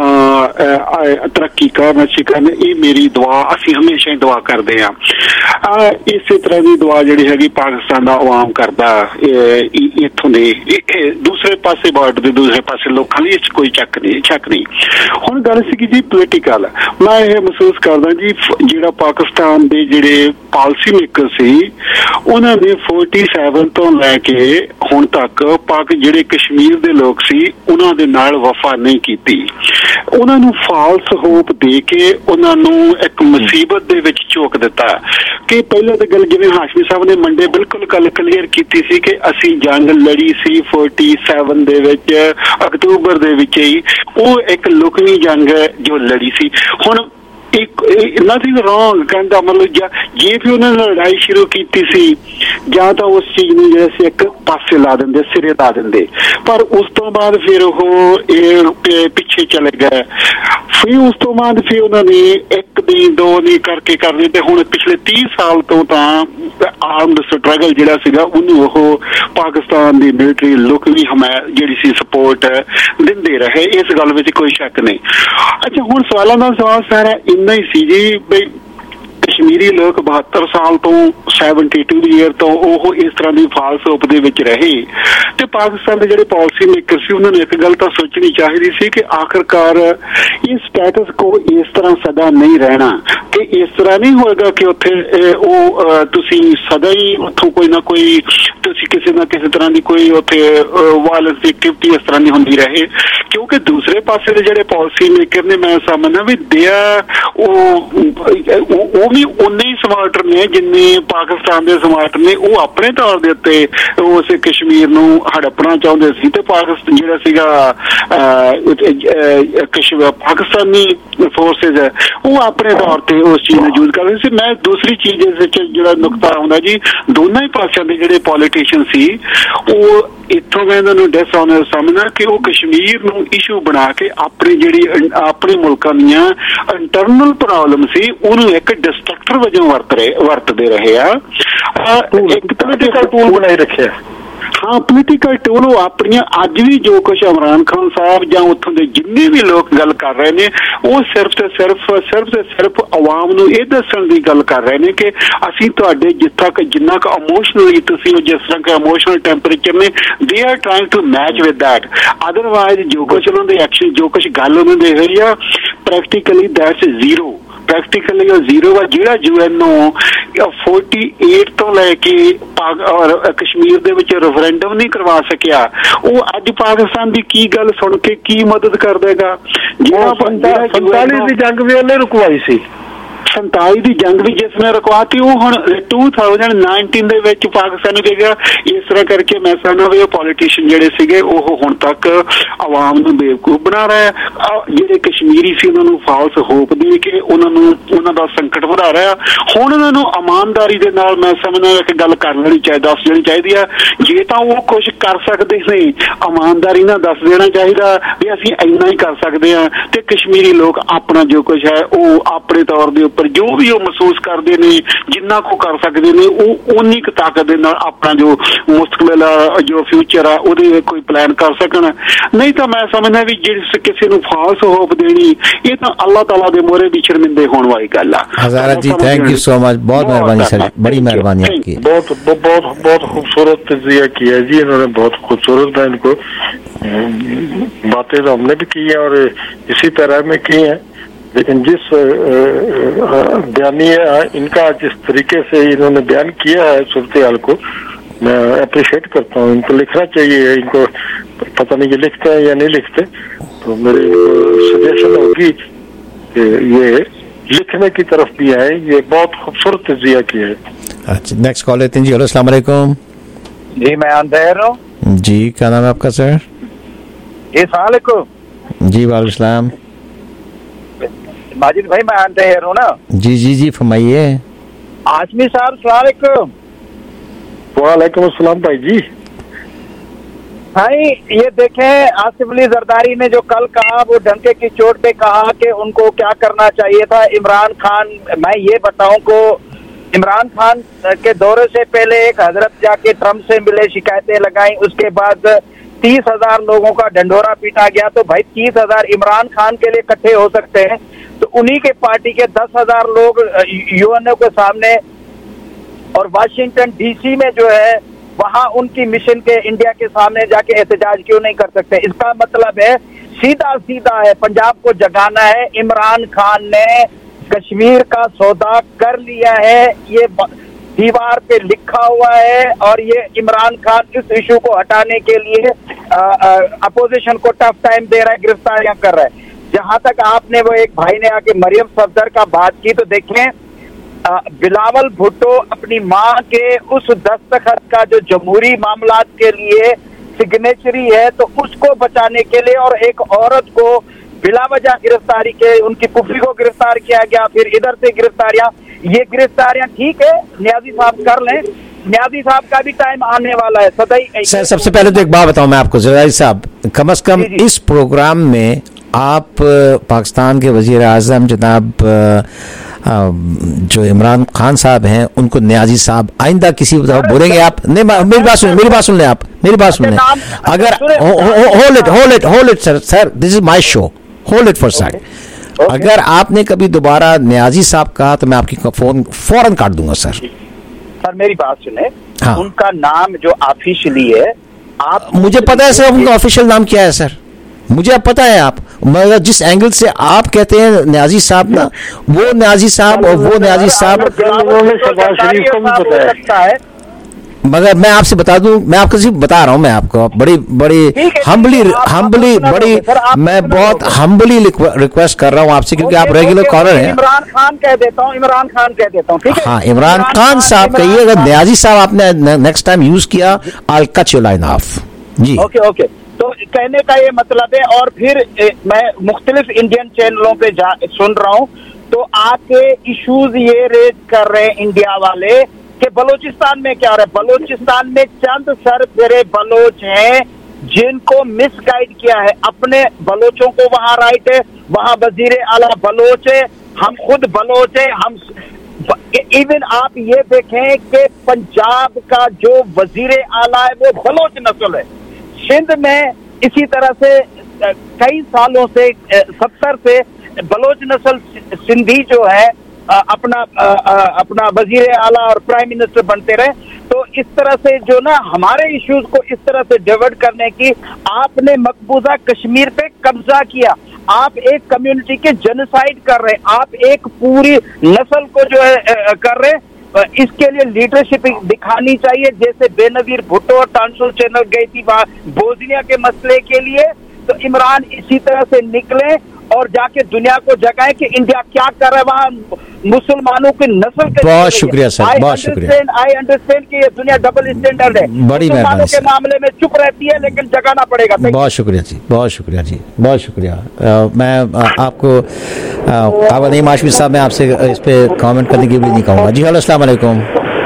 तरक्की करन, अच्छी करन, ये मेरी दुआ, असीं हमेशा ही दुआ करदे हां। इस तरह की दुआ जिहड़ी हैगी पाकिस्तान दा अवाम करदा, इत्थों दे दूसरे पासे बॉर्डर दे दूसरे पासे लोकां दी कोई शक नहीं। हुण गल सी जी पोलिटिकल, मैं ये महसूस करदा जी जिहड़ा पाकिस्तान दे जिहड़े पॉलिसी मेकर सी उन्हां ने 47 तो लैके हुण तक पाक जिहड़े कश्मीर दे लोग सी उन्हां दे नाल वफा नहीं कीती, उन्हां नूं फाल्स होप दे के उन्हां नूं एक मुसीबत दे विच झोक दिता कि पहले तो गल जिवें हाशमी साहब ने मंडे बिल्कुल गल क्लीयर कीती सी कि असीं जंग लड़ी सी 47 दे विच अक्तूबर दे विच ही, वो एक लुकवी जंग जो लड़ी सी। हुण एक नथिंग रॉन्ग कहता, मतलब जे भी उन्होंने लड़ाई शुरू की सी ਜਾਂ ਤਾਂ ਉਸ चीज ਨੂੰ ਜਿਹੜਾ ਸੀ ਇੱਕ ਪਾਸੇ ਲਾ ਦਿੰਦੇ, ਸਿਰੇ ਲਾ ਦਿੰਦੇ, ਪਰ ਉਸ ਤੋਂ ਬਾਅਦ ਫਿਰ ਉਹ ਇਹ ਪਿੱਛੇ ਚਲੇ ਗਏ। ਫਿਰ ਉਸ ਤੋਂ ਬਾਅਦ ਫਿਰ ਉਹਨਾਂ ਨੇ ਇੱਕ ਦੀ ਦੋ ਦੀ ਕਰਕੇ ਕਰਦੇ ਤੇ ਹੁਣ ਪਿਛਲੇ 30 ਸਾਲ ਤੋਂ ਤਾਂ ਆਰਮਡ ਸਟਰਗਲ ਜਿਹੜਾ ਸੀਗਾ ਉਹਨੂੰ ਉਹ ਪਾਕਿਸਤਾਨ ਦੀ ਮਿਲਟਰੀ ਲੁੱਕ ਵੀ ਜਿਹੜੀ ਸੀ ਸਪੋਰਟ ਦਿੰਦੇ ਰਹੇ, ਇਸ ਗੱਲ ਵਿੱਚ ਕੋਈ ਸ਼ੱਕ ਨਹੀਂ। ਅੱਛਾ, ਹੁਣ ਸਵਾਲਾਂ ਦਾ ਸਵਾਲ ਸਾਰਾ ਇੰਨਾ ਹੀ ਸੀ ਜੀ ਬਈ कश्मीरी लोग 72 साल तो 72 ईयर तो वो इस तरह की फाल्स होप दे विच रहे ते पाकिस्तान के जिहड़े पॉलिसी मेकर सी उन्होंने एक गल तो सोचनी चाहिए सी कि आखिरकार ये स्टेटस को इस तरह सदा नहीं रहना, कि इस तरह नहीं होएगा कि उत्थे तुसी सदा ही उत्थों कोई ना कोई तुसी किसी ना किसी तरह की कोई उत्थे वायलेंस की एक्टिविटी इस तरह की होंदी रहे ਕਿਉਂਕਿ ਦੂਸਰੇ ਪਾਸੇ ਦੇ ਜਿਹੜੇ ਪਾਲਿਸੀ ਮੇਕਰ ਨੇ ਮੈਂ ਸਮਝਦਾ ਵੀ ਉਹ ਵੀ ਉਨੇ ਹੀ ਸਮਾਰਟਰ ਨੇ ਜਿੰਨੇ ਪਾਕਿਸਤਾਨ ਦੇ ਸਮਾਰਟਰ ਨੇ। ਉਹ ਆਪਣੇ ਤੌਰ ਦੇ ਉੱਤੇ ਉਸ ਕਸ਼ਮੀਰ ਨੂੰ ਹੜੱਪਣਾ ਚਾਹੁੰਦੇ ਸੀ ਤੇ ਪਾਕਿਸਤਾਨ ਜਿਹੜਾ ਸੀਗਾ ਪਾਕਿਸਤਾਨੀ ਫੋਰਸਿਸ ਹੈ ਉਹ ਆਪਣੇ ਤੌਰ ਤੇ ਉਸ ਚੀਜ਼ ਨੂੰ ਯੂਜ਼ ਕਰ ਰਹੇ ਸੀ। ਮੈਂ ਦੂਸਰੀ ਚੀਜ਼ ਇਸ ਵਿੱਚ ਜਿਹੜਾ ਨੁਕਤਾ ਆਉਂਦਾ ਜੀ, ਦੋਨਾਂ ਹੀ ਪਾਸਿਆਂ ਦੇ ਜਿਹੜੇ ਪੋਲੀਟੀਸ਼ੀਅਨ ਸੀ ਉਹ ਇੱਥੋਂ ਮੈਂ ਇਹਨਾਂ ਨੂੰ ਡਿਸਆਨਰ ਸਮਝਦਾ ਕਿ ਉਹ ਕਸ਼ਮੀਰ ਨੂੰ ਇਸ਼ੂ ਬਣਾ ਕੇ ਆਪਣੀ ਜਿਹੜੀ ਆਪਣੇ ਮੁਲਕਾਂ ਦੀਆਂ ਇੰਟਰਨਲ ਪ੍ਰੋਬਲਮ ਸੀ ਉਹਨੂੰ ਇੱਕ ਡਿਸਟਰਕਟਰ ਵਜੋਂ ਵਰਤਦੇ ਰਹੇ ਆ। ਇੱਕ ਪੋਲੀਟੀਕਲ ਟੂਲ ਬਣਾਈ ਰੱਖਿਆ। ਹਾਂ, ਪੋਲੀਟੀਕਲ ਟੂਲ ਉਹ ਆਪਣੀਆਂ ਅੱਜ ਵੀ ਜੋ ਕੁਛ ਇਮਰਾਨ ਖਾਨ ਸਾਹਿਬ ਜਾਂ ਉੱਥੋਂ ਦੇ ਜਿੰਨੇ ਵੀ ਲੋਕ ਗੱਲ ਕਰ ਰਹੇ ਨੇ ਉਹ ਸਿਰਫ ਤੇ ਸਿਰਫ ਆਵਾਮ ਨੂੰ ਇਹ ਦੱਸਣ ਦੀ ਗੱਲ ਕਰ ਰਹੇ ਨੇ ਕਿ ਅਸੀਂ ਤੁਹਾਡੇ ਜਿੰਨਾ ਕੁ ਇਮੋਸ਼ਨਲੀ ਤੁਸੀਂ ਜਿਸ ਤਰ੍ਹਾਂ ਕਿ ਇਮੋਸ਼ਨਲ ਟੈਂਪਰੇਚਰ ਨੇ they are trying to match with that. Otherwise ਜੋ ਕੁਛ ਉਹਨਾਂ ਦੇ ਐਕਸ਼ਨ ਜੋ ਕੁਛ ਗੱਲ ਉਹਨਾਂ ਦੇ ਹੋਈ ਆ ਪ੍ਰੈਕਟੀਕਲੀ ਦੈਟਸ ਜ਼ੀਰੋ। ਪ੍ਰੈਕਟੀਕਲੀ ਉਹ ਜ਼ੀਰੋ ਵਾ। ਜਿਹੜਾ UN ਨੂੰ 48 ਤੋਂ ਲੈ ਕੇ ਕਸ਼ਮੀਰ ਦੇ ਵਿੱਚ ਰੈਫਰੈਂਡਮ ਨਹੀਂ ਕਰਵਾ ਸਕਿਆ, ਉਹ ਅੱਜ ਪਾਕਿਸਤਾਨ ਦੀ ਕੀ ਗੱਲ ਸੁਣ ਕੇ ਕੀ ਮਦਦ ਕਰ ਦੇਗਾ? ਜਿਹੜਾ 47 ਦੀ ਜੰਗ ਵੀ ਉਹਨੇ ਰੁਕਵਾਈ ਸੀ। 47 ਦੀ ਜੰਗ ਵੀ ਜਿਸ ਨੇ ਰੁਕਵਾਤੀ ਉਹ ਹੁਣ 2019 ਦੇ ਵਿੱਚ ਪਾਕਿਸਤਾਨ ਨੂੰ ਦੇਗਾ। ਇਸ ਤਰ੍ਹਾਂ ਕਰਕੇ ਮੈਂ ਸਮਝਦਾ ਵੀ ਉਹ ਪੋਲੀਟੀਸ਼ੀਅਨ ਜਿਹੜੇ ਸੀਗੇ ਉਹ ਹੁਣ ਤੱਕ ਆਵਾਮ ਨੂੰ ਬੇਵਕੂਫ ਬਣਾ ਰਹੇ, ਜਿਹੜੇ ਕਸ਼ਮੀਰੀ ਸੀ ਉਹਨਾਂ ਨੂੰ ਫਾਲਸ ਹੋਪ ਦੇ ਕੇ ਉਹਨਾਂ ਦਾ ਸੰਕਟ ਵਧਾ ਰਿਹਾ। ਹੁਣ ਉਹਨਾਂ ਨੂੰ ਇਮਾਨਦਾਰੀ ਦੇ ਨਾਲ ਮੈਂ ਸਮਝਦਾ ਇੱਕ ਗੱਲ ਕਰ ਲੈਣੀ ਦੱਸ ਦੇਣੀ ਚਾਹੀਦੀ ਆ। ਜੇ ਤਾਂ ਉਹ ਕੁਛ ਕਰ ਸਕਦੇ ਨੇ ਇਮਾਨਦਾਰੀ ਨਾਲ ਦੱਸ ਦੇਣਾ ਚਾਹੀਦਾ ਵੀ ਅਸੀਂ ਇੰਨਾ ਹੀ ਕਰ ਸਕਦੇ ਹਾਂ ਤੇ ਕਸ਼ਮੀਰੀ ਲੋਕ ਆਪਣਾ ਜੋ ਕੁਛ ਹੈ ਉਹ ਆਪਣੇ ਤੌਰ ਦੇ ਉੱਪਰ ਜੋ ਵੀ ਉਹ ਮਹਿਸੂਸ ਕਰਦੇ ਨੇ ਜਿੰਨਾ ਕੋ ਕਰ ਸਕਦੇ ਨੇ ਉਹ ਉਨੀ ਕੁ ਤਾਕਤ ਦੇ ਨਾਲ ਆਪਣਾ ਜੋ ਮੁਸਤਕਬਲ ਜੋ ਫਿਊਚਰ ਆ ਉਹਦੇ ਕੋਈ ਪਲਾਨ ਕਰ ਸਕਣ। ਨਹੀਂ ਤਾਂ ਮੈਂ ਸਮਝਦਾ ਵੀ ਜੇ ਕਿਸੇ ਨੂੰ ਫਾਲਸ ਹੋਪ ਦੇਣੀ ਇਹ ਤਾਂ ਅੱਲਾਹ ਤਾਲਾ ਦੇ ਮੋਹਰੇ ਵੀ ਸ਼ਰਮਿੰਦੇ ਹੋਣ ਵਾਲੀ ਗੱਲ ਆ। Hazara ji, thank you so much, बहुत मेहरबानी सर, बड़ी मेहरबानी आपकी। बहुत खूबसूरत तजिया किया जी इन्होंने, बहुत खूबसूरत है। इनको बातें तो हमने भी की है और इसी तरह में की है, लेकिन जिस बयानिया इनका जिस तरीके से इन्होंने बयान किया है सूरत हाल को मैं अप्रिशिएट करता हूँ। इनको लिखना चाहिए, इनको पता नहीं ये लिखते हैं या नहीं लिखते, तो मेरी सजेशन होगी कि ये लिखने की तरफ भी आए। ये बहुत खूबसूरत तजिया किया है। अच्छा, नेक्स्ट कॉल लेते हैं जी। हेलो, अस्सलाम वालेकुम जी, मैं अंधेर हूँ जी। क्या नाम है आपका सर? जी सलाम जी, वालेकुम सलाम। माजिद भाई मैं अंधेर हूँ ना। जी जी जी, फरमाइए। आजमी साहब सलाम। वालेकुम अस्सलाम भाई जी। भाई ये देखें, आसिफ अली जरदारी ने जो कल कहा वो डंके की चोट पे कहा कि उनको क्या करना चाहिए था। इमरान खान, मैं ये बताऊं को इमरान खान के दौरे से पहले एक हजरत जाके ट्रम्प से मिले, शिकायतें लगाई, उसके बाद 30,000 लोगों का ढंढोरा पीटा गया। तो भाई 30,000 इमरान खान के लिए इकट्ठे हो सकते हैं तो उन्हीं के पार्टी के 10,000 लोग यूएनओ के सामने और वाशिंगटन डीसी में जो है वहां उनकी मिशन के इंडिया के सामने जाके एहतजाज क्यों नहीं कर सकते? इसका मतलब है सीधा सीधा है, पंजाब को जगाना है। इमरान खान ने कश्मीर का सौदा कर लिया है, ये दीवार पे लिखा हुआ है और ये इमरान खान इस इशू को हटाने के लिए अपोजिशन को टफ टाइम दे रहा है, गिरफ्तारियां कर रहा है। जहां तक आपने वो एक भाई ने आके मरियम सफदर का बात की तो देखें, बिलावल भुट्टो अपनी मां के उस दस्तखत का जो जमहूरी मामलात के लिए सिग्नेचरी है तो उसको बचाने के लिए और एक औरत को बिला वजह गिरफ्तारी के, उनकी पुफी को गिरफ्तार किया गया, फिर इधर से गिरफ्तारियां। ये गिरफ्तारियां ठीक है, न्याजी साहब कर लें, न्याजी साहब का भी टाइम आने वाला है। सदाई सर, सबसे पहले तो एक बात बताऊं मैं आपको जरदारी साहब, कम से कम इस प्रोग्राम में आप पाकिस्तान के वजीर आज़म जनाब जो इमरान खान साहब हैं उनको न्याजी साहब आइंदा किसी तरह बोलेंगे आप? नहीं, मेरी बात सुन लें आप, मेरी बात सुन लें। अगर hold it sir, this is my show, hold it for second. अगर आपने कभी दोबारा न्याजी साहब कहा तो मैं आपकी फोन फौरन काट दूंगा सर। सर मेरी बात सुने, हाँ। उनका नाम जो ऑफिशियली है, आप मुझे पता है सर उनका ऑफिशियल नाम क्या है सर, मुझे अब पता है। आप मगर जिस एंगल से आप कहते हैं न्याजी साहब ना, वो न्याजी साहब और वो न्याजी साहब शहबाज शरीफ को भी पता है। मगर मैं आपसे बता दूं, मैं आपको सिर्फ बता रहा हूं, मैं आपको बड़ी हम्बली बड़ी मैं बहुत हम्बली रिक्वेस्ट कर रहा हूं आपसे, क्योंकि आप रेगुलर कॉलर हैं। इमरान खान कह देता हूं, ठीक है? हाँ, इमरान खान साहब कहिए, अगर न्याजी साहब आपने नेक्स्ट टाइम यूज किया, I'll cut your line off। जी ओके। तो कहने का ये मतलब है, और फिर मैं मुख्तलिफ इंडियन चैनलों पे सुन रहा हूँ, तो आके इश्यूज ये रेज कर रहे हैं इंडिया वाले कि बलूचिस्तान में क्या हो रहा है। बलूचिस्तान में चंद सरबरे बलोच हैं जिनको मिसगाइड किया है। अपने बलोचों को वहां राइट है, वहां वजीर आला बलोच है, हम खुद बलोच है। हम इवन आप ये देखें कि पंजाब का जो वजीर आला है वो बलोच नस्ल है। सिंध में इसी तरह से कई सालों से 70 से बलोच नस्ल सिंधी जो है अपना वजीर आला और प्राइम मिनिस्टर बनते रहे। तो इस तरह से जो ना हमारे इश्यूज को इस तरह से डिवर्ट करने की, आपने मकबूजा कश्मीर पे कब्जा किया, आप एक कम्युनिटी के जेनोसाइड कर रहे हैं, आप एक पूरी नस्ल को जो है कर रहे हैं। इसके लिए लीडरशिप दिखानी चाहिए, जैसे बेनजीर भुट्टो और टांसुल चैनल गई थी वहां बोस्निया के मसले के लिए। तो इमरान इसी तरह से निकले और जाके दुनिया को जगाएं कि इंडिया क्या कर रहा है वहां मुसलमानों की नस्ल के। बहुत शुक्रिया सर, बहुत शुक्रिया। आई अंडरस्टैंड कि ये दुनिया डबल स्टैंडर्ड है, बड़ी मेहरबानी के मामले में चुप रहती है, लेकिन जगाना पड़ेगा। बहुत शुक्रिया जी, बहुत शुक्रिया जी, बहुत शुक्रिया। मैं आपको काबा नईम हाशमी साहब, मैं आपसे इस पे कमेंट करने के लिए नहीं कहूँगा। जी हेलो, अस्सलाम वालेकुम।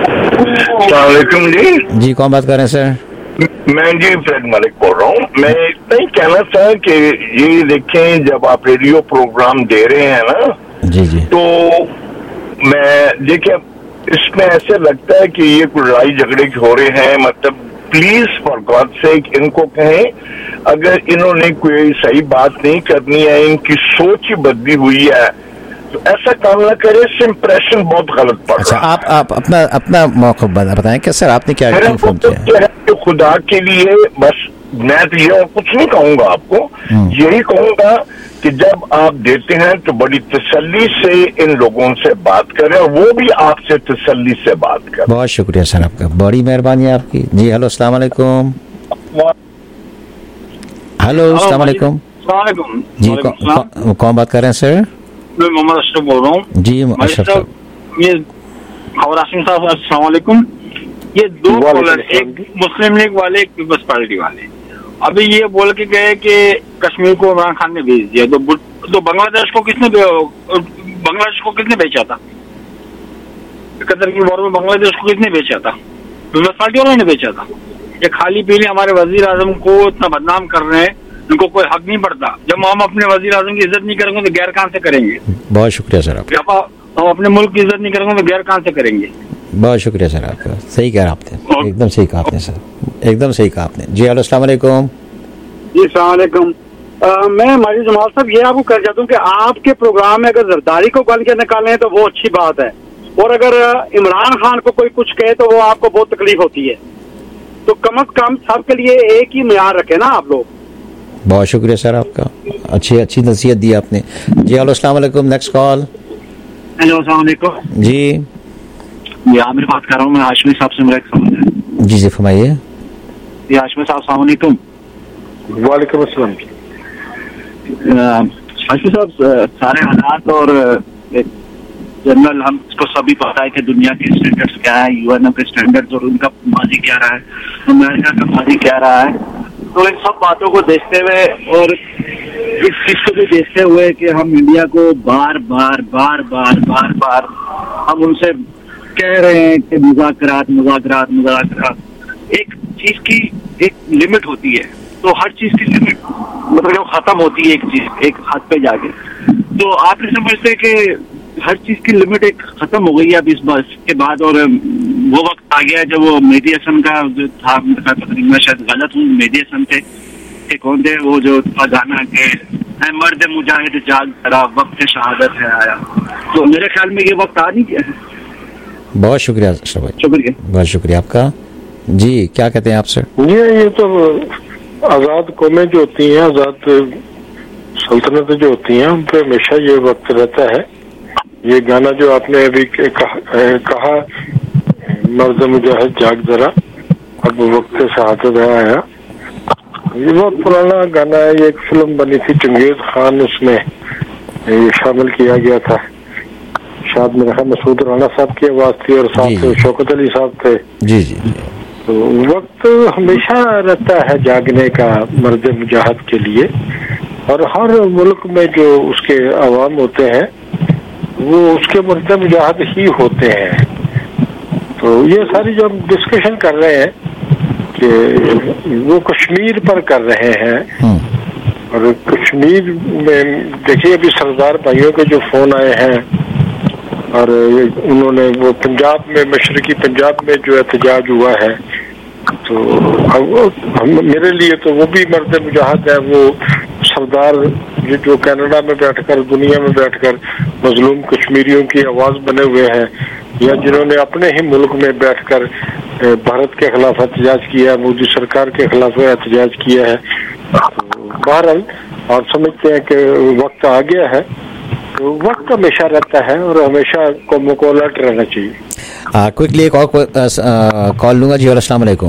जी कौन बात कर रहे हैं सर? मैं जी फ्रेड मलिक बोल रहा हूँ। मैं इतना ही कहना था कि ये देखें, जब आप रेडियो प्रोग्राम दे रहे हैं ना, जी जी, तो मैं देखिए इसमें ऐसे लगता है कि ये कोई लड़ाई झगड़े हो रहे हैं। मतलब प्लीज फॉर गॉड सेक इनको कहें, अगर इन्होंने कोई सही बात नहीं करनी है, इनकी सोच ही बदली हुई है, तो ऐसा काम ना करे, इससे इंप्रेशन बहुत गलत पड़ रहा है। आप अपना मौका बताएं क्या सर, आपने क्या फोन किया? खुदा के लिए बस मैं तो ये कुछ नहीं कहूंगा आपको, यही कहूंगा कि जब आप देते हैं तो बड़ी तसल्ली से इन लोगों से बात करें, और वो भी आपसे तसल्ली से बात करें। बहुत शुक्रिया सर आपका, बड़ी मेहरबानी आपकी। जी हेलो, अस्सलाम वालेकुम। हेलो, अस्सलाम वालेकुम। जी कौन बात कर रहे हैं सर? मैं मोहम्मद अशरफ बोल रहा हूँ। जी अशरफ साहब, ये खबर आसिम साहब अस्सलाम वालेकुम। ये दो कॉलर, एक मुस्लिम लीग वाले, एक पीपल्स पार्टी वाले, अभी ये बोल के गए कि कश्मीर को इमरान खान ने भेज दिया, तो बांग्लादेश को किसने बेचा था? 71 की वॉर में बांग्लादेश को किसने बेचा था? पीपल्स पार्टी वालों ने बेचा था। ये खाली पीली हमारे वजीर आजम को इतना बदनाम कर रहे हैं, इनको कोई हक नहीं पड़ता। जब हम अपने वजीर आजम की इज्जत नहीं करेंगे तो गैर कहां से करेंगे? बहुत शुक्रिया सर आपका। हम अपने मुल्क की इज्जत नहीं करेंगे तो गैर कहां से करेंगे? बहुत शुक्रिया सर आपका, सही कहा आपने, एकदम सही कहा आपने सर, एकदम सही कहा आपने। जी हेलो, अस्सलाम वालेकुम। जी अस्सलाम वालेकुम। मैं माजिद जमाल साहब ये आपको कह चाहता हूँ कि आपके प्रोग्राम में अगर जरदारी को गल के निकालें तो वो अच्छी बात है, और अगर इमरान खान को कोई कुछ कहे तो वो आपको बहुत तकलीफ होती है। तो कम अज कम सबके लिए एक ही मियार रखे ना आप लोग। बहुत शुक्रिया सर आपका, अच्छी नसीहत दी आपने। जी हेलो, अस्सलाम वालेकुम। Next call. हेलो, अस्सलाम वालेकुम। जी आमिर बात कर रहा हूँ मैं। हाशमी साहब से मेरा एक सवाल है। जी फरमाइए। जी हाशमी साहब, अस्सलाम वालेकुम। वालेकुम अस्सलाम। हाशमी साहब, सारे हालात और जनरल हम इसको सभी पता है कि दुनिया के स्टैंडर्ड्स क्या है, यूएनओ के स्टैंडर्ड्स, और उनका माजी क्या रहा है, अमेरिका का माजी क्या रहा है। तो इन सब बातों को देखते हुए और इस चीज को भी देखते हुए कि हम इंडिया को बार बार हम उनसे कह रहे हैं कि मुज़ाकरात, एक चीज की एक लिमिट होती है, तो हर चीज की लिमिट मतलब जब खत्म होती है एक चीज एक हद पे जाके, तो आप ये समझते हैं कि हर चीज की लिमिट एक खत्म हो गई है अब इस बस के बाद, और वो वक्त आ गया जब वो मेहदी हसन का जो था, मैं शायद गलत हूँ, मेहदी हसन थे कि कौन थे वो जो गाना के मर्द मुजाहिद जाग करा, वक्त शहादत है आया। तो मेरे ख्याल में ये वक्त आ नहीं गया है। बहुत शुक्रिया शुक्रिया, बहुत शुक्रिया आपका। जी क्या कहते हैं आप सर? ये तो आज़ाद कौमें जो होती हैं, आज़ाद सल्तनतें जो होती हैं, उन पर हमेशा ये वक्त रहता है। ये गाना जो आपने अभी कहा मर्द मुजाहिद जाग जरा, अब वक्त शहादत आया। ये बहुत पुराना गाना है, ये एक फिल्म बनी थी चंगेज खान, उसमें ये शामिल किया गया था। शायद मेरा ख्याल मसूद राणा साहब की आवाज थी और साथ शौकत अली साहब थे। जी जी। तो वक्त हमेशा रहता है जागने का मर्द मुजाहिद के लिए, और हर मुल्क में जो उसके अवाम होते हैं वो उसके मर्द मुजाहिद ही होते हैं। तो ये सारी जो हम डिस्कशन कर रहे हैं कि वो कश्मीर पर कर रहे हैं, और कश्मीर में देखिए अभी सरदार भाइयों के जो फोन आए हैं, और उन्होंने वो पंजाब में, मशरकी पंजाब में जो एहतजाज हुआ है, तो अब मेरे लिए तो वो भी मर्द मुजाहिद है। वो सरदार जो कनाडा में बैठकर, दुनिया में बैठकर मजलूम कश्मीरियों की आवाज बने हुए हैं, या जिन्होंने अपने ही मुल्क में बैठकर भारत के खिलाफ एहतजाज किया है, मोदी सरकार के खिलाफ एहतजाज किया है। तो बहरहाल आप समझते हैं कि वक्त आ गया है, तो वक्त हमेशा रहता है और हमेशा को अलर्ट रहना चाहिए। क्विकली एक और कॉल लूंगा जी। अस्सलाम वालेकुम।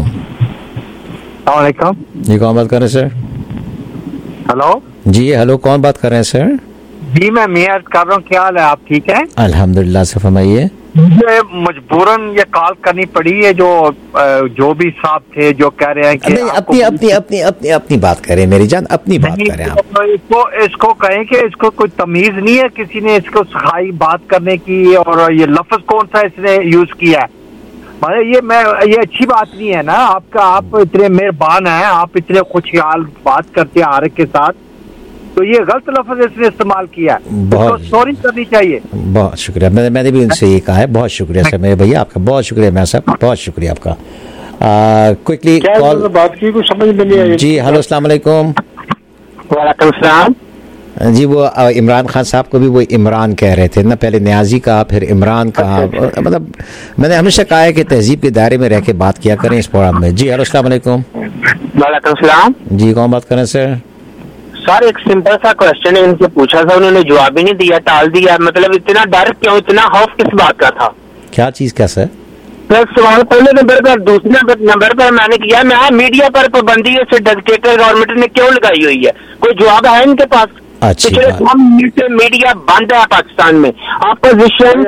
जी कौन बात कर रहे हैं सर? हेलो जी हेलो, कौन बात कर रहे हैं सर? जी मैं मियां कर रहा हूँ, क्या हाल है, आप ठीक हैं? अल्हम्दुलिल्लाह से, फरमाइए। मुझे मजबूरन ये कॉल करनी पड़ी है, जो भी साहब थे जो कह रहे हैं कि अपनी अपनी अपनी अपनी अपनी बात करें मेरी जान, अपनी बात करें आप। इसको कहें कि इसको कोई तमीज नहीं है, किसी ने इसको सिखाई बात करने की, और ये लफ्ज कौन सा इसने यूज किया है। ये अच्छी बात नहीं है ना आपका। आप इतने मेहरबान हैं, आप इतने खुशहाल बात करते हैं आरिफ के साथ, तो ये गलत लफ्ज इसने इस्तेमाल किया, तो सॉरी करनी चाहिए। बहुत शुक्रिया, मैंने भी उनसे ये कहा है। बहुत शुक्रिया सर मेरे भैया, आपका बहुत शुक्रिया मेरा साहब, बहुत शुक्रिया आपका। क्विकली कॉल बात की कुछ समझ में नहीं आई जी। हेलो अस्सलाम वालेकुम। वालेकुम सलाम जी। वो इमरान खान साहब को भी वो इमरान कह रहे थे ना, पहले न्याजी कहा फिर इमरान कहा। मतलब मैंने हमेशा कहा है कि तहजीब के दायरे में रह के बात किया करें इस प्रोग्राम में। जी हेलो अस्सलाम वालेकुम। वालेकुम सलाम जी, कौन बात कर रहे हैं सर? सर एक सिंपल सा क्वेश्चन है, इनसे पूछा था, उन्होंने जवाब ही नहीं दिया, टाल दिया। मतलब इतना डर क्यों, इतना खौफ किस बात का था? क्या चीज का सर? सवाल पहले नंबर पर, दूसरे नंबर पर मैंने किया, मैं मीडिया पर पाबंदी से डिक्टेटर गवर्नमेंट ने क्यों लगाई हुई है? कोई जवाब है इनके पास? पिछले 2 मिनट से मीडिया बंद है पाकिस्तान में। अपोजिशन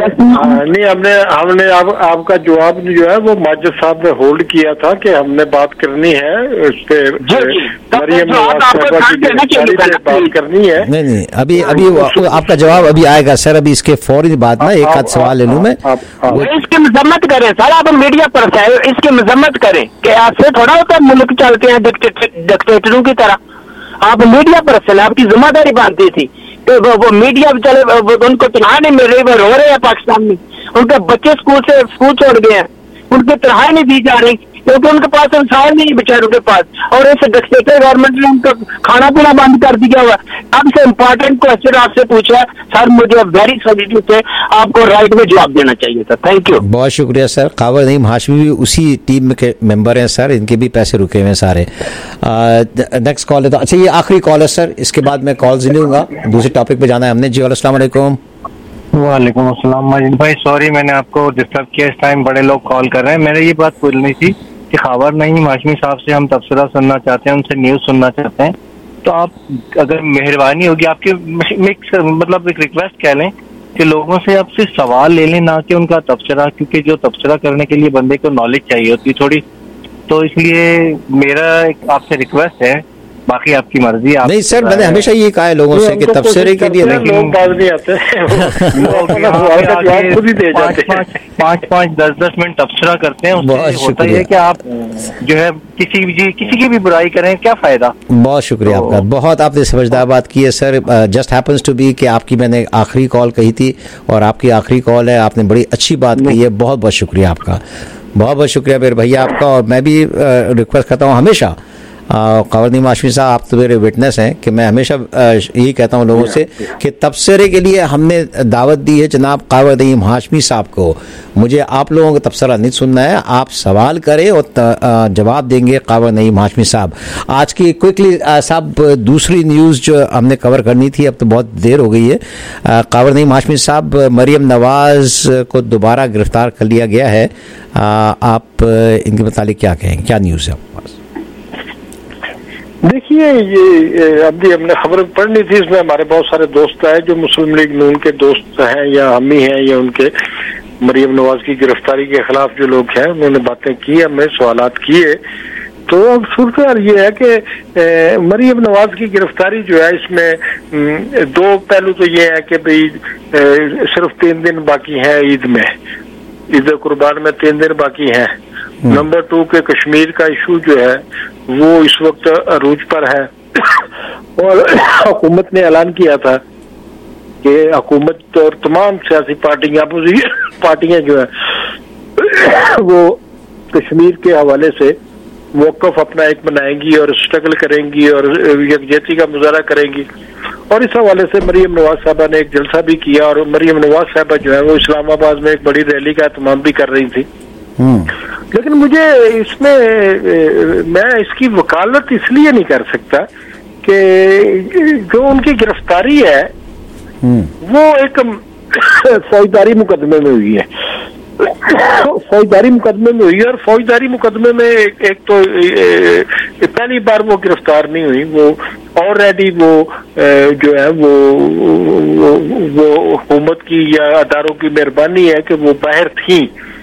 हमने आपका जवाब जो है वो माजिद साहब ने होल्ड किया था कि हमने बात करनी है उस पे, मरियम बात करनी है। नहीं अभी आपका जवाब अभी आएगा सर। अभी इसके फौरी बाद ना एक आध सवाल ले लूं मैं। इसकी मजम्मत करें सर, आप मीडिया पर इसकी मजम्मत करें कि आपसे थोड़ा होता मुल्क चलते हैं डिक्टेटरों की तरह। आप मीडिया पर्सन, आपकी जिम्मेदारी बनती थी तो वो मीडिया चले, उनको तनख्वाह नहीं मिल रही, वो रो रहे हैं पाकिस्तान में। उनके बच्चे स्कूल छोड़ गए हैं, उनकी तनख्वाह नहीं दी जा रही क्योंकि उनके पास इंसान नहीं बेचारों के पास, और इस डिक्टेटर गवर्नमेंट ने उनका खाना पीना बंद कर दिया हुआ। अब से इम्पोर्टेंट क्वेश्चन आपसे पूछा है सर, मुझे वेरी सॉरी से आपको राइट में जवाब देना चाहिए था। थैंक यू, बहुत शुक्रिया सर। कावर नईम हाशमी भी उसी टीम के मेंबर हैं सर, इनके भी पैसे रुके हुए हैं सारे। नेक्स्ट कॉल है तो अच्छा ये आखिरी कॉल है सर, इसके बाद मैं कॉल्स नहीं लूंगा, दूसरे टॉपिक पे जाना है हमने। जी अस्सलाम वालेकुम। वालेकुम अस्सलाम। माजिद भाई सॉरी मैंने आपको डिस्टर्ब किया, इस टाइम बड़े लोग कॉल कर रहे हैं। मैंने ये बात बोलनी थी कि खबर नहीं, हाशमी साहब से हम तबसरा सुनना चाहते हैं, उनसे न्यूज़ सुनना चाहते हैं, तो आप अगर मेहरबानी होगी आपकी मतलब एक रिक्वेस्ट कह लें कि लोगों से आप सिर्फ सवाल ले लें, ना कि उनका तबसरा, क्योंकि जो तबसरा करने के लिए बंदे को नॉलेज चाहिए होती है थोड़ी, तो इसलिए मेरा आपसे रिक्वेस्ट है, बाकी आपकी मर्जी। आप नहीं सर, मैंने हमेशा ये कहा है लोगों से कि तबसरे के लिए लोग बात नहीं आते 5-5 10-10 मिनट तबसरा करते हैं, उससे होता है कि आप जो है किसी की भी बुराई करें, क्या फायदा। बहुत शुक्रिया आपका, बहुत आपने समझदार बात की है sir. Just happens to be कि आपकी मैंने आखिरी कॉल कही थी और आपकी आखिरी कॉल है, आपने बड़ी अच्छी बात कही है। बहुत बहुत शुक्रिया आपका, बहुत बहुत शुक्रिया मेरे भैया आपका। और मैं भी रिक्वेस्ट करता हूँ हमेशा कावर नईम हाशमी साहब, आप तो मेरे विटनेस हैं कि मैं हमेशा यही कहता हूँ लोगों से कि तबसरे के लिए हमने दावत दी है जनाब कावर नईम हाशमी साहब को। मुझे आप लोगों का तबसरा नहीं सुनना है, आप सवाल करें और जवाब देंगे कावर नईम हाशमी साहब। आज की क्विकली साहब दूसरी न्यूज़ जो हमने कवर करनी थी, अब तो बहुत देर हो गई है। कावर नईम हाशमी साहब, मरियम नवाज को दोबारा गिरफ्तार कर लिया गया है, आप इनके मुतालिक क्या कहें, क्या न्यूज़ है आपके पास? देखिए, ये अभी हमने खबर पढ़नी थी, इसमें हमारे बहुत सारे दोस्त आए जो मुस्लिम लीग नून के दोस्त हैं या हम ही हैं या उनके मरियम नवाज की गिरफ्तारी के खिलाफ जो लोग हैं उन्होंने बातें की, हमें सवालात किए। तो अब सूरत ये है कि मरियम नवाज की गिरफ्तारी जो है, इसमें दो पहलू तो ये है कि भाई सिर्फ 3 दिन बाकी हैं ईद में, ईद कुर्बान में 3 दिन बाकी हैं। नंबर 2 के कश्मीर का इशू जो है वो इस वक्त अरूज पर है और हुकूमत ने ऐलान किया था कि हुकूमत और तमाम सियासी पार्टियां जो है वो कश्मीर के हवाले से मौक़िफ़ अपना एक बनाएंगी और स्ट्रगल करेंगी और यकजहती का मुजाहरा करेंगी। और इस हवाले से मरियम नवाज साहबा ने एक जलसा भी किया और मरियम नवाज साहबा जो है वो इस्लामाबाद में एक बड़ी रैली का एहतमाम भी कर रही थी। लेकिन मुझे इसमें मैं इसकी वकालत इसलिए नहीं कर सकता कि जो उनकी गिरफ्तारी है वो एक फौजदारी मुकदमे में हुई है, फौजदारी मुकदमे में हुई है। और फौजदारी मुकदमे में एक तो पहली बार वो गिरफ्तार नहीं हुई, वो ऑलरेडी वो जो है वो हुकूमत की या अदारों की मेहरबानी है कि वो बाहर थी,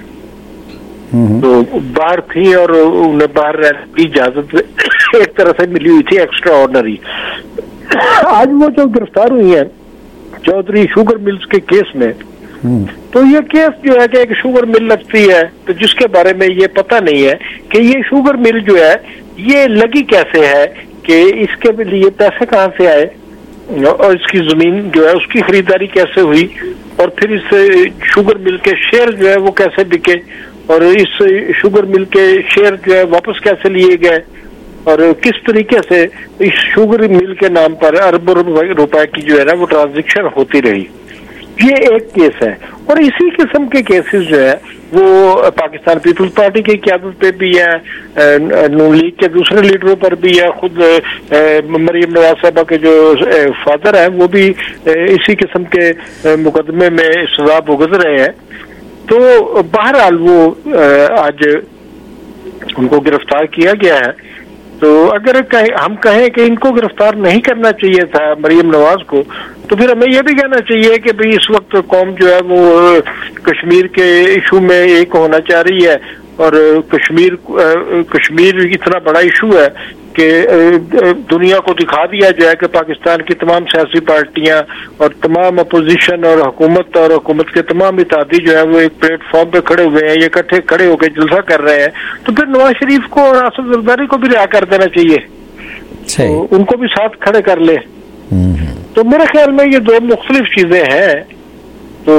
तो बाहर थी और उन्हें बाहर रहने की इजाजत एक तरह से मिली हुई थी एक्स्ट्रा ऑर्डनरी। आज वो जो गिरफ्तार हुई है चौधरी शुगर मिल्स के केस में, तो ये केस जो है कि एक शुगर मिल लगती है तो जिसके बारे में ये पता नहीं है कि ये शुगर मिल जो है ये लगी कैसे है, कि इसके लिए पैसे कहाँ से आए और इसकी जमीन जो है उसकी खरीदारी कैसे हुई, और फिर इस शुगर मिल के शेयर जो है वो कैसे बिके, और इस शुगर मिल के शेयर जो है वापस कैसे लिए गए, और किस तरीके से इस शुगर मिल के नाम पर अरबों रुपए की जो है ना वो ट्रांजैक्शन होती रही। ये एक केस है। और इसी किस्म के केसेस जो है वो पाकिस्तान पीपल्स पार्टी की क़यादत पे भी है, नून लीग के दूसरे लीडरों पर भी है, खुद मरियम नवाज साहबा के जो फादर हैं वो भी इसी किस्म के मुकदमे में सजा भुगत रहे हैं। तो बहरहाल वो आज उनको गिरफ्तार किया गया है। तो अगर हम कहें कि इनको गिरफ्तार नहीं करना चाहिए था मरियम नवाज को, तो फिर हमें यह भी कहना चाहिए कि भाई इस वक्त कौम जो है वो कश्मीर के इशू में एक होना चाह रही है, और कश्मीर इतना बड़ा इशू है कि दुनिया को दिखा दिया जाए कि पाकिस्तान की तमाम सियासी पार्टियां और तमाम अपोजिशन और हुकूमत के तमाम इत्तेहादी जो है वो एक प्लेटफॉर्म पे खड़े हुए हैं, ये इकट्ठे खड़े होकर जलसा कर रहे हैं। तो फिर नवाज शरीफ को और आसिफ जरदारी को भी रिहा कर देना चाहिए, तो उनको भी साथ खड़े कर ले। तो मेरे ख्याल में ये दो मुख्तलिफ चीजें हैं। तो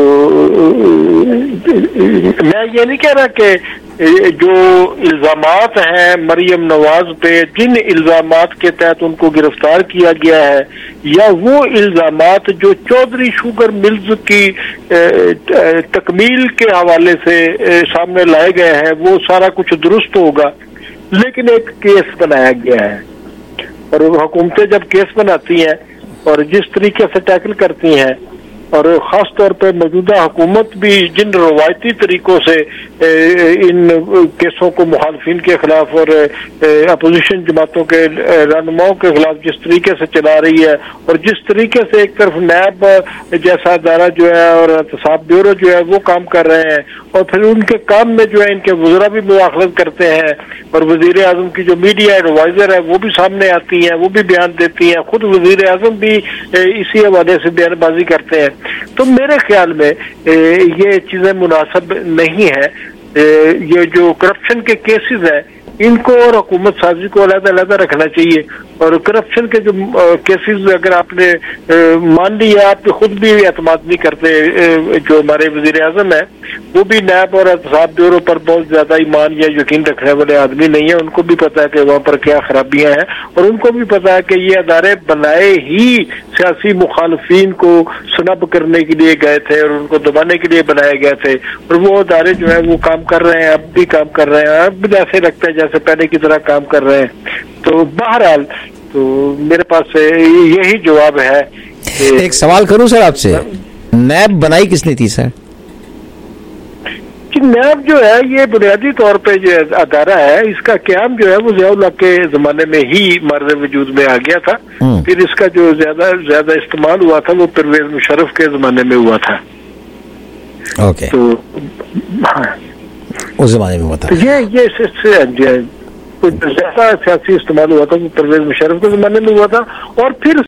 मैं ये नहीं कह रहा कि जो इल्जामात हैं मरियम नवाज पे, जिन इल्जामात के तहत उनको गिरफ्तार किया गया है, या वो इल्जामात जो चौधरी शुगर मिल्स की तकमील के हवाले से सामने लाए गए हैं, वो सारा कुछ दुरुस्त होगा। लेकिन एक केस बनाया गया है, और हुकूमतें जब केस बनाती हैं और जिस तरीके से टैकल करती हैं, और ख़ास तौर पर मौजूदा हुकूमत भी जिन रवायती तरीकों से इन केसों को मुखालफिन के खिलाफ और अपोजिशन जमातों के रहनुमाओं के खिलाफ जिस तरीके से चला रही है, और जिस तरीके से एक तरफ नैब जैसा अदारा जो है और एहतसाब ब्यूरो जो है वो काम कर रहे हैं, और फिर उनके काम में जो है इनके वज़रा भी मुदाखलत करते हैं, और वज़ीर आज़म की जो मीडिया एडवाइज़र है वो भी सामने आती हैं, वो भी बयान देती हैं, खुद वज़ीर आज़म भी इसी हवाले से बयानबाजी करते हैं। तो मेरे ख्याल में ये चीजें मुनासिब नहीं है। ये जो करप्शन के केसेस हैं इनको और हुकूमत साजी को अलग-अलग रखना चाहिए। और करप्शन के जो केसेस अगर आपने मान लिया, आप खुद भी एतमाद नहीं करते, जो हमारे वजीर आजम है वो भी नैब और एहतसाब ब्यूरो पर बहुत ज्यादा ईमान या यकीन रखने वाले आदमी नहीं है। उनको भी पता है कि वहाँ पर क्या खराबियां हैं, और उनको भी पता है कि ये अदारे बनाए ही सियासी मुखालफिन को सुनब करने के लिए गए थे और उनको दबाने के लिए बनाए गए थे, और वो अदारे जो है वो काम कर रहे हैं, अब भी काम कर रहे हैं, अब भी ऐसे लगता है जैसे पहले की तरह काम कर रहे हैं। तो बहरहाल तो मेरे पास यही जवाब है। एक सवाल करूं सर आपसे, नैब बनाई किसने थी सर? कि नैब जो है ये बुनियादी तौर पे जो अदारा है, इसका क्याम जो है वो ज़िया-उल हक के जमाने में ही मर्द वजूद में आ गया था। फिर इसका जो ज्यादा इस्तेमाल हुआ था वो परवेज मुशर्रफ के जमाने में हुआ था। ओके। तो हाँ, उस जमाने में हुआ था। ये ज्यादा सियासी इस्तेमाल हुआ था वो परवेज मुशर्रफ के जमाने में हुआ था, और फिर